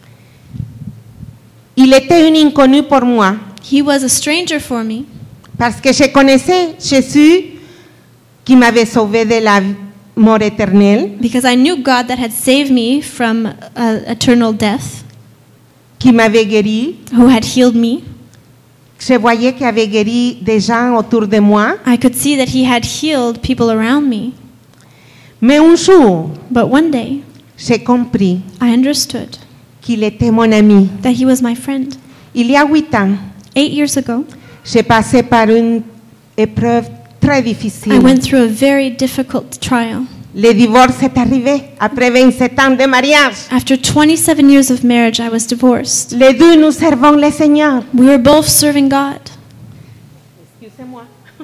Il était un inconnu pour moi He was a stranger for me parce que je connaissais Jésus qui m'avait sauvé de la mort éternelle, because I knew God that had saved me from eternal death, qui m'avait guéri. who had healed me. Je voyais qu'il avait guéri des gens autour de moi. I could see that He had healed people around me. Mais un jour, But one day, j'ai compris I understood qu'il était mon ami. that He was my friend. Il y a 8 ans, 8 years ago, j'ai passé par une épreuve très difficile. I went through a very difficult trial. Le divorce est arrivé après 27 ans de mariage. After 27 years of marriage, I was divorced. Les deux, nous servons le Seigneur. We were both serving God. Excusez-moi.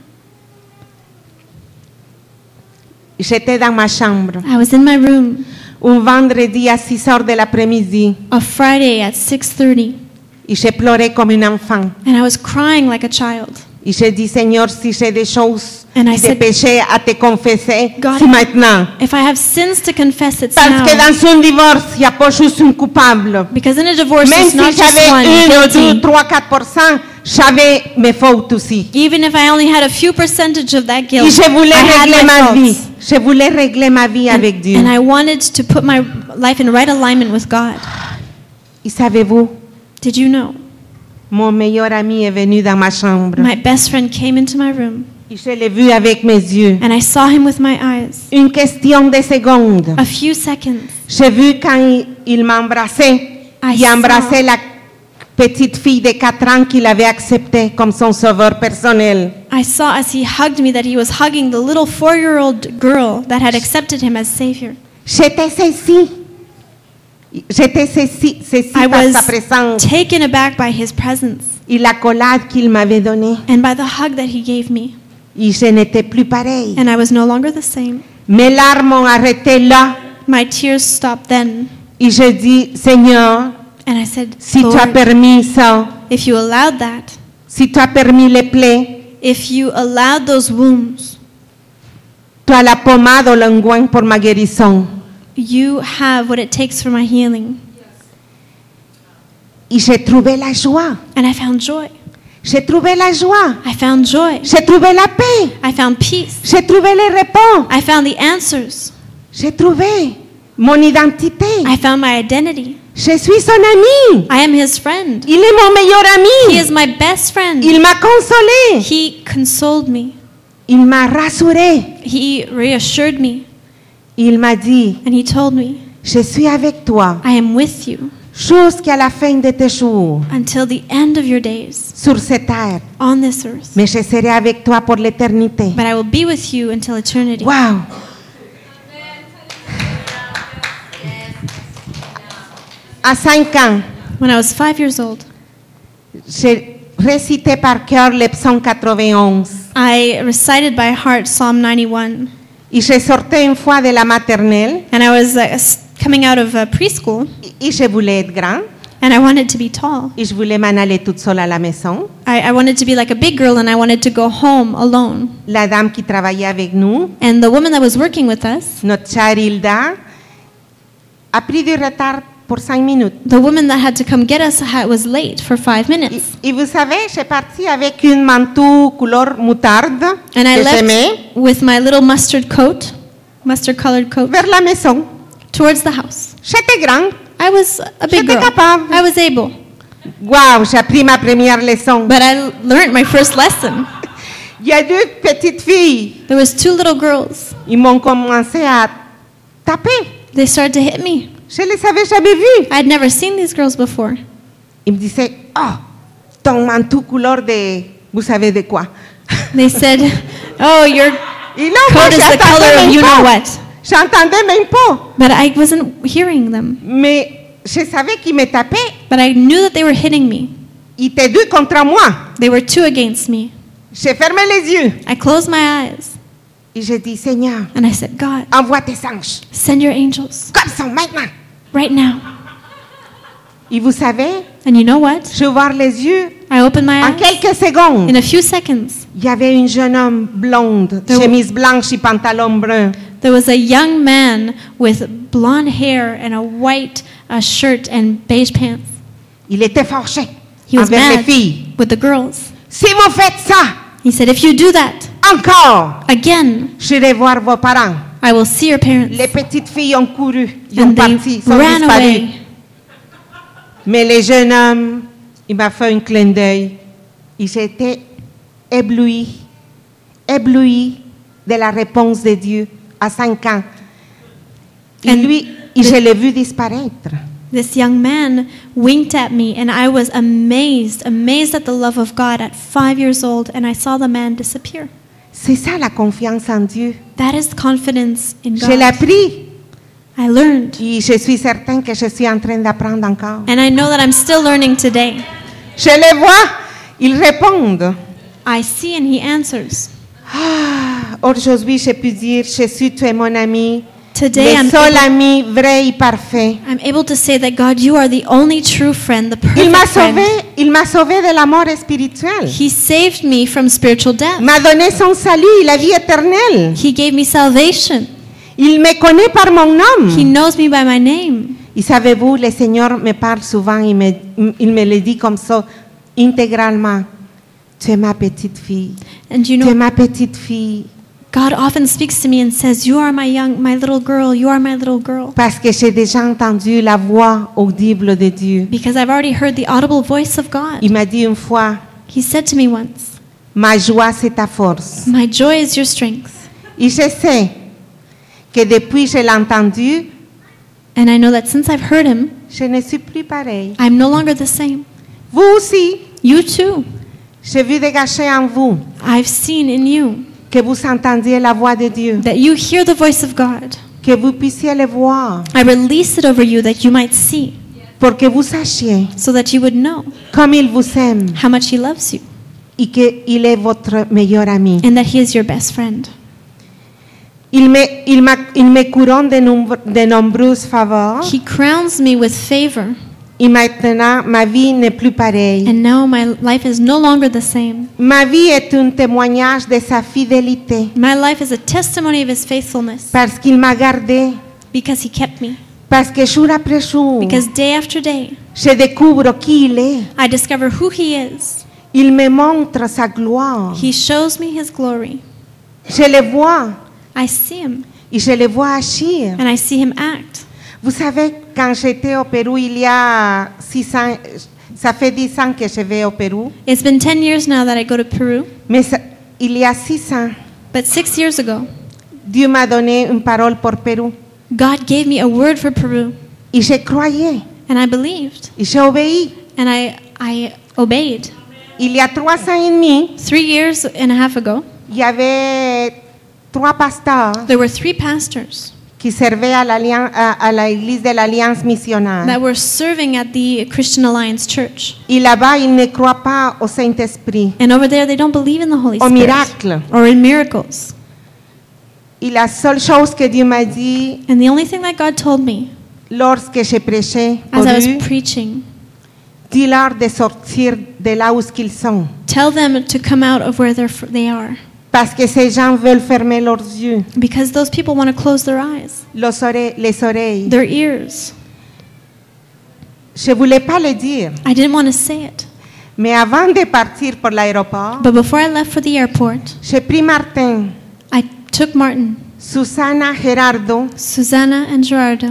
J'étais dans ma chambre I was in my room un vendredi à 6 heures de l'après-midi a Friday at 6:30, et j'ai pleuré comme un enfant. and I was crying like a child. Et j'ai dit, Seigneur, si j'ai des choses, And I des said, péchés à te confesser, God, c'est maintenant. If I have sins to confess, it's Parce que now. dans un divorce, il n'y a pas juste un coupable. Because in a divorce, Même it's si not just j'avais one 1, 2, guilty. 3, 4%, j'avais mes fautes aussi. Even if I only had a few percentage of that Et guilt, je voulais I had régler my ma vie. faults. Je voulais régler ma vie avec Dieu. And I wanted to put my life in right alignment with God. Et savez-vous, Did you know? mon meilleur ami est venu dans ma chambre. My best friend came into my room, Et je l'ai vu avec mes yeux. and I saw him with my eyes. Une question de secondes. A few seconds, J'ai vu quand il m'a embrassé. I Il a saw- embrassé la petite fille de 4 ans qu'il avait acceptée comme son sauveur personnel. I saw as he hugged me that he was hugging the little 4-year-old girl that had accepted him as Savior. J'étais saisie. J'étais saisie I par sa was présence taken aback by his presence et la collade qu'il m'avait donnée. and by the hug that he gave me. Et je n'étais plus pareille. And I was no longer the same. Mes larmes ont arrêté là. My tears stopped then. Et je dis, Seigneur, And I said, si tu as Lord, permis ça, if you allowed that, si tu as permis les plaies, if you allowed those wounds, tu as la pommade ou l'onguent pour ma guérison. you have what it takes for my healing. Et j'ai trouvé la joie. And I found joy. J'ai trouvé la joie. I found joy. J'ai trouvé la paix. I found peace. J'ai trouvé les réponses. I found the answers. J'ai trouvé mon identité. I found my identity. Je suis son ami. I am his friend. Il est mon meilleur He ami. is my best friend. Il m'a consolé. He consoled me. Il m'a rassuré. He reassured me. Il m'a dit, And he told me, je suis avec toi I am with you jusqu'à la fin de tes jours until the end of your days sur cette terre. on this earth. Mais je serai avec toi pour l'éternité. But I will be with you until eternity. Wow. À 5 ans, When I was 5 years old, j'ai récité par cœur le psaume 91. I recited by heart Psalm 91. Et je sortais une fois de la maternelle And I was coming out of preschool, et je voulais être grand. and I wanted to be tall. Et je voulais m'en aller toute seule à la maison. I wanted to be like a big girl, and I wanted to go home alone. La dame qui travaillait avec nous, And the woman that was working with us, notre chère Hilda, a pris du retard pour 5 minutes. the woman that had to come get us was late for 5 minutes. Et vous savez, j'ai parti avec une manteau couleur moutarde And I que j'aimais left with my little mustard colored coat, vers la maison. towards the house. J'étais grande. I was a big J'étais girl. capable. I was able. Waouh, j'ai appris ma première leçon. But I learned my first lesson. Il y a 2 petites filles. There was 2 little girls. Ils m'ont commencé à taper. They started to hit me. Je ne les avais jamais vues. I'd never seen these girls before. Ils me disaient, oh, ton manteau couleur de, vous savez de quoi. They said, "Oh, your Et là, moi, coat is the color j'entendais of même you know pas. what." J'entendais même pas. But I wasn't hearing them. Mais je savais qu'ils me tapaient. But I knew that they were hitting me. Ils étaient 2 contre moi. They were 2 against me. J'ai fermé les yeux. I closed my eyes Et j'ai dit, Seigneur, and I said, "God, envoie tes anges. send your angels Comme ça, maintenant. right now." Et vous savez, And you know what? j'ai ouvert les yeux. I opened my En eyes. quelques secondes, In a few seconds, il y avait un jeune homme blonde, There- chemise blanche et pantalon brun. there was a young man with blonde hair and a white shirt and beige pants. Il était fâché He was envers les mad filles. with the girls. Si vous faites ça, He said, "If you do that encore, again, j'irai voir vos parents. I will see your parents." Les petites filles ont couru, ils ont And they parti, sont ran disparus. away. Mais le jeune homme, il m'a fait un clin d'œil. Et j'étais ébloui de la réponse de Dieu à 5 ans. Et And lui, et je l'ai vu disparaître. This young man winked at me, and I was amazed at the love of God at 5 years old, and I saw the man disappear. C'est ça la confiance en Dieu. That is confidence in Je l'ai God. appris I learned, et je suis certaine que je suis en train d'apprendre encore. and I know that I'm still learning today. Je les vois, ils répondent. I see and he answers. Ah, aujourd'hui, je peux dire, Jésus, tu es mon ami, Today le seul ami vrai et parfait. I'm able to say that God, you are the only true friend, the Il m'a perfect friend. il m'a sauvé de la mort spirituelle. He saved me from spiritual death. M'a donné son salut, la vie éternelle. He gave me salvation. Il me connaît par mon He nom. knows me by my name. Et savez-vous, le Seigneur me parle souvent, il me le dit comme ça, intégralement. Tu es ma petite fille. And you Tu es know, ma petite fille. God often speaks to me and says, "You are my little girl. You are my little girl." Parce que j'ai déjà entendu la voix audible de Dieu. Because I've already heard the audible voice of God. Il m'a dit une fois, He said to me once, ma joie c'est ta force. "My joy is your strength." Et je sais que depuis que je l'ai entendu, And I know that since I've heard him, je ne suis plus pareil. I'm no longer the same. Vous aussi, You too. j'ai vu dégager en vous I've seen in you que vous entendiez la voix de Dieu, that you hear the voice of God. que vous puissiez le voir, I release it over you that you might see, pour que vous sachiez so that you would know comme il vous aime how much He loves you et qu'il est votre meilleur ami. and that He is your best friend. Il me couronne de nombreux faveurs He crowns me with favor et Et maintenant, ma vie n'est plus pareille. And now my life is no longer the same. Ma vie est un témoignage de sa fidélité My life is a testimony of His faithfulness parce qu'il m'a gardé, because He kept me. parce que jour après jour, Because day after day, je découvre qui il est. I discover who He is. Il me montre sa gloire. He shows me His glory. Je le vois I see Him et je le vois agir. and I see Him act. Vous savez, quand j'étais au Pérou, il y a 6 ans, ça fait 10 ans que je vais au Pérou, It's been 10 years now that I go to Peru, mais il y a 6 ans, but 6 years ago, Dieu m'a donné une parole pour Pérou. God gave me a word for Peru, Et je croyais, and I believed, et j'ai obéi. and I obeyed. Il y a 3 ans et demi, 3 years and a half ago, il y avait 3 pasteurs there were 3 pastors qui servaient à l'église de l'Alliance missionnaire. that were serving at the Christian Alliance Church. Et là-bas, ils ne croient pas au Saint-Esprit, And over there, they don't believe in the Holy au Spirit miracle. or in miracles. Et la seule chose que Dieu m'a dit And the only thing that God told me lorsque je prêchais pour as I was eux, preaching, dis-leur de sortir de là où ils sont. tell them to come out of where they are. Parce que ces gens veulent fermer leurs yeux, Because those people want to close their eyes, les oreilles. their ears. Je ne voulais pas le dire, I didn't want to say it. mais avant de partir pour l'aéroport, But before I left for the airport, j'ai pris Martin, I took Martin, Susana, Gerardo, Susanna, and Gerardo,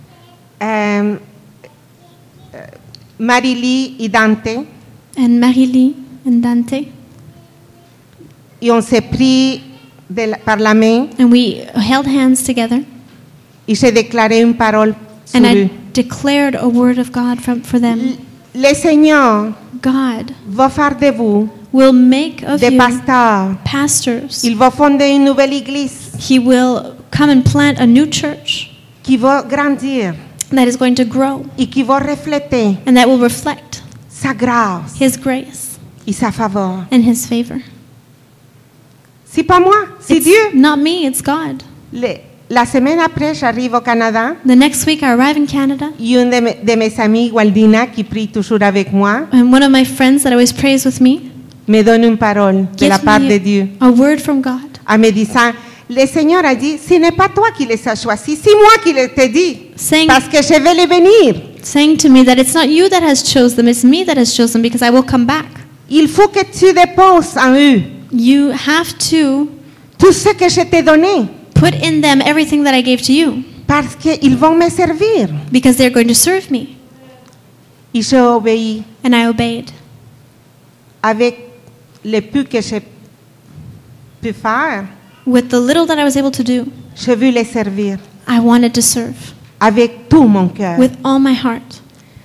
Marily et Dante, and Marie-Lee and Dante, et on s'est pris par la main and we held hands together, et j'ai déclaré une parole sur and eux. I declared a word of God for them. Le Seigneur God va faire de vous will make of des you pasteurs. pastors. Il va fonder une nouvelle église He will come and plant a new church qui va grandir that is going to grow et qui va refléter and that will reflect sa grâce His grace et sa faveur. and His favor. C'est pas moi, c'est It's Dieu. not me, it's God. La semaine après, j'arrive au Canada. The next week, I arrive in Canada, Et une de mes amies, Waldina, qui prie toujours avec moi, and one of my friends that always prays with me me donne une parole de la gives part de me Dieu. a word from God. En me disant, le Seigneur a dit, ce n'est pas toi qui les as choisis, c'est moi qui les t'ai dit. Saying, Parce que je vais les bénir. saying to me that it's not you that has chosen them, it's me that has chosen them because I will come back. Il faut que tu déposes en eux You have to tout ce que je t'ai donné. put in them everything that I gave to you Parce qu'ils vont me servir. because they're going to serve me. Et j'ai obéi And I obeyed. avec le peu que je peux faire. With the little that I was able to do, Je veux les servir I wanted to serve avec tout mon cœur. with all my heart.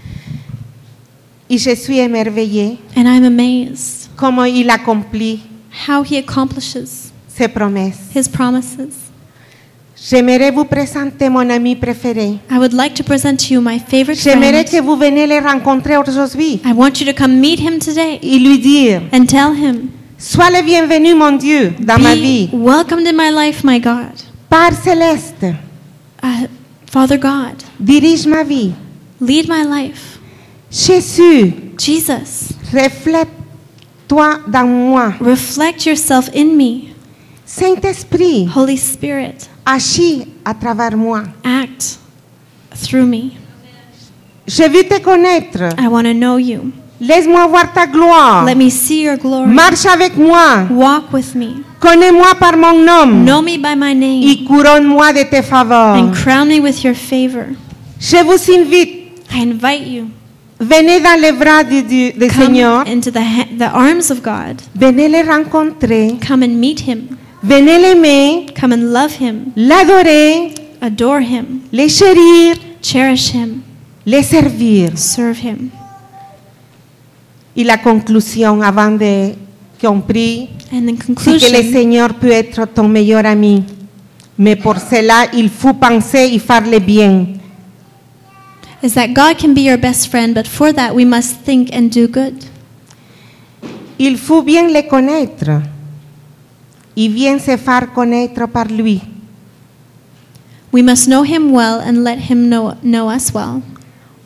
Et je suis émerveillée And I'm amazed comment il accomplit how He accomplishes ses promesses. His promises. J'aimerais vous présenter mon ami préféré. I would like to present to you my favorite J'aimerais friend. que vous veniez le rencontrer aujourd'hui I want you to come meet him today et lui dire, and tell him, sois le bienvenu mon Dieu dans ma vie. be welcomed in my life, my God. Père céleste, Father God, dirige ma vie. lead my life. Jésus, Jesus, reflète-toi dans moi. reflect yourself in me. Saint-Esprit, Holy Spirit, agis à travers moi. act through me. Je veux te connaître. I want to know you. Laisse-moi voir ta gloire. Let me see your glory. Marche avec moi. Walk with me. Connais-moi par mon nom. Know me by my name Et couronne-moi de tes faveurs. and crown me with your favor. Je vous invite. I invite you. Venez dans les bras du Come Seigneur. into the arms of God. Venez le rencontrer. Come and meet him. Venez l'aimer. Come and love him. L'adorer. Adore him. Le chérir. Cherish him. Le servir. Serve him. Et la conclusion avant de qu'on prie, And in c'est que le conclusion, Seigneur peut être ton meilleur ami. Mais pour cela, il faut penser et faire le bien. is that God can be your best friend, but for that we must think and do good. Il faut bien le connaître et bien se faire connaître par lui. We must know him well and let him know us well.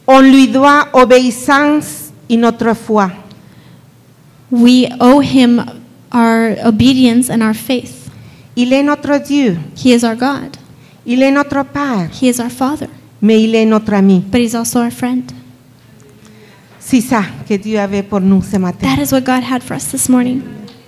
On lui doit obéissance et notre foi. We owe him our obedience and our faith. Il est notre Dieu. He is our God. Il est notre Père. He is our Father. Mais il est notre ami. But he's also our friend. C'est ça que Dieu avait pour nous ce matin. That is what God had for us this morning.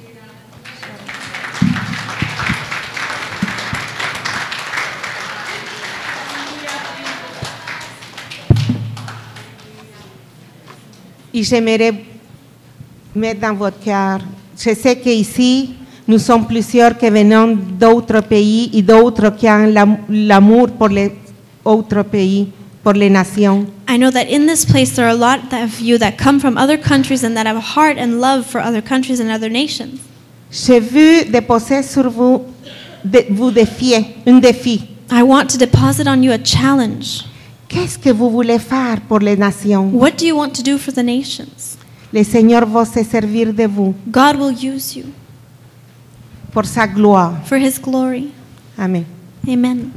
Et j'aimerais mettre dans votre cœur, je sais qu'ici, nous sommes plusieurs qui venons d'autres pays et d'autres qui ont l'amour pour les autres pays, pour les nations. I know that in this place there are a lot of you that come from other countries and that have a heart and love for other countries and other nations. J'ai vu déposer sur vous, vous défier, un défi. I want to deposit on you a challenge. Qu'est-ce que vous voulez faire pour les nations? What do you want to do for the nations? Le Seigneur va se servir de vous God will use you pour sa gloire. for his glory. Amen. Amen.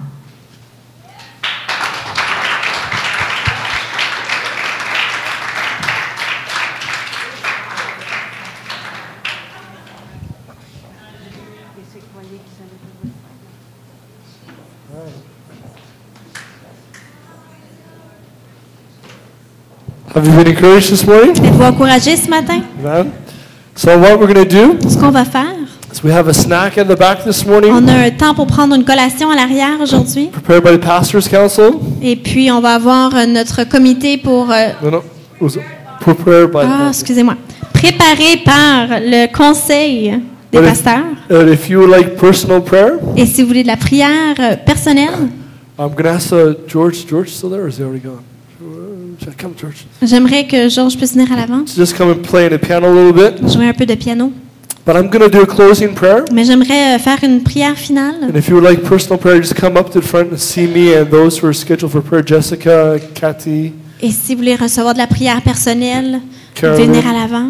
Have you been encouraged this morning? Êtes-vous encouragés ce matin? Amen. So what we're going to do Ce qu'on va faire, is we have a snack in the back this morning, on a un temps pour prendre une collation à l'arrière aujourd'hui. prepared by the Pastors' Council. Et puis, on va avoir notre comité pour... No, it was prepared by. excusez-moi. Préparé par le conseil des But pasteurs. If you would like personal prayer, Et si vous voulez de la prière personnelle, I'm going to ask George. George still there, or is he already gone? Come, George. j'aimerais que Georges puisse venir à l'avant, Just come and play on the piano a little bit. jouer un peu de piano. But I'm going to do a closing prayer. Mais j'aimerais faire une prière finale. And if you would like personal prayer, just come up to the front and see me and those who are scheduled for prayer, Jessica, Kathy. Et si vous voulez recevoir de la prière personnelle, vous Carolyn. pouvez venir à l'avant.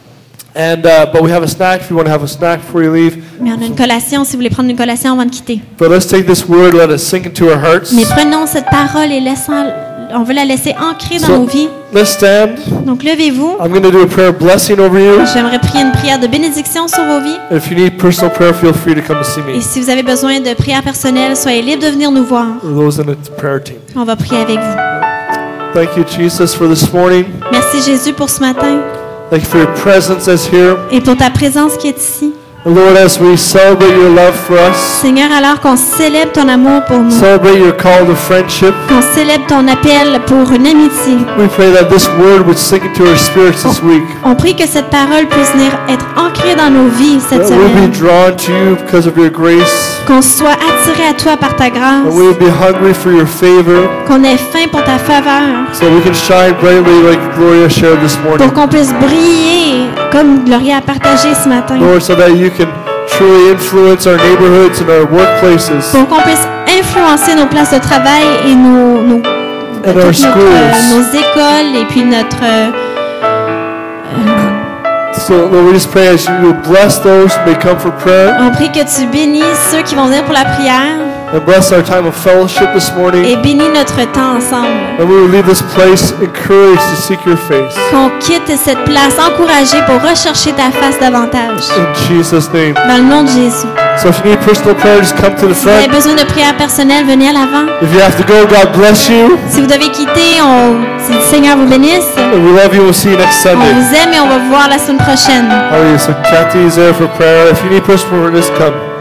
And but we have a snack if you want to have a snack before you leave. Mais on a une collation, si vous voulez prendre une collation avant de quitter. But let's take this word, let it sink into our hearts. Mais prenons cette parole et on veut la laisser ancrer dans nos vies. Let's stand. Donc levez-vous. I'm going to do a prayer of blessing over you. J'aimerais prier une prière de bénédiction sur vos vies. If you need personal prayer, feel free to come to see Et me. si vous avez besoin de prière personnelle, soyez libre de venir nous voir. Or those in the prayer team. On va prier avec vous. Thank you, Jesus, for this morning. Merci Jésus pour ce matin Thank you for your presence that's here. et pour ta présence qui est ici. And Lord, as we celebrate your love for us, Seigneur, alors qu'on célèbre ton amour pour nous, celebrate your call to friendship, qu'on célèbre ton appel pour une amitié, we pray that this word would sink into our spirits this week. on prie que cette parole puisse venir être ancrée dans nos vies cette That we'll be semaine, drawn to you because of your grace. qu'on soit attiré à toi par ta grâce, And we'll be hungry for your favor qu'on ait faim pour ta faveur, so we can shine brightly like Gloria shared this morning. pour qu'on puisse briller comme Gloria a partagé ce matin, Lord, so that you can truly influence our neighborhoods and our workplaces pour qu'on puisse influencer nos places de travail et nos and our schools. nos écoles et puis notre So Lord, we just pray as you bless those who may come for prayer on prie que tu bénisses ceux qui vont venir pour la prière and bless our time of fellowship this morning. et bénis notre temps ensemble. And we will leave this place encouraged to seek your face. Qu'on quitte cette place encouragée pour rechercher ta face davantage. In Jesus' name. Dans le nom de Jésus. So if you need personal prayer, just come to the Si vous avez front. besoin de prière personnelle, venez à l'avant. If you have to go, God bless you. Si vous devez quitter, si le Seigneur vous bénisse. And we love you. We'll see you next On Sunday. vous aime et on va vous voir la semaine prochaine. Hallelujah. So Kathy is there for prayer. If you need personal prayer, just come.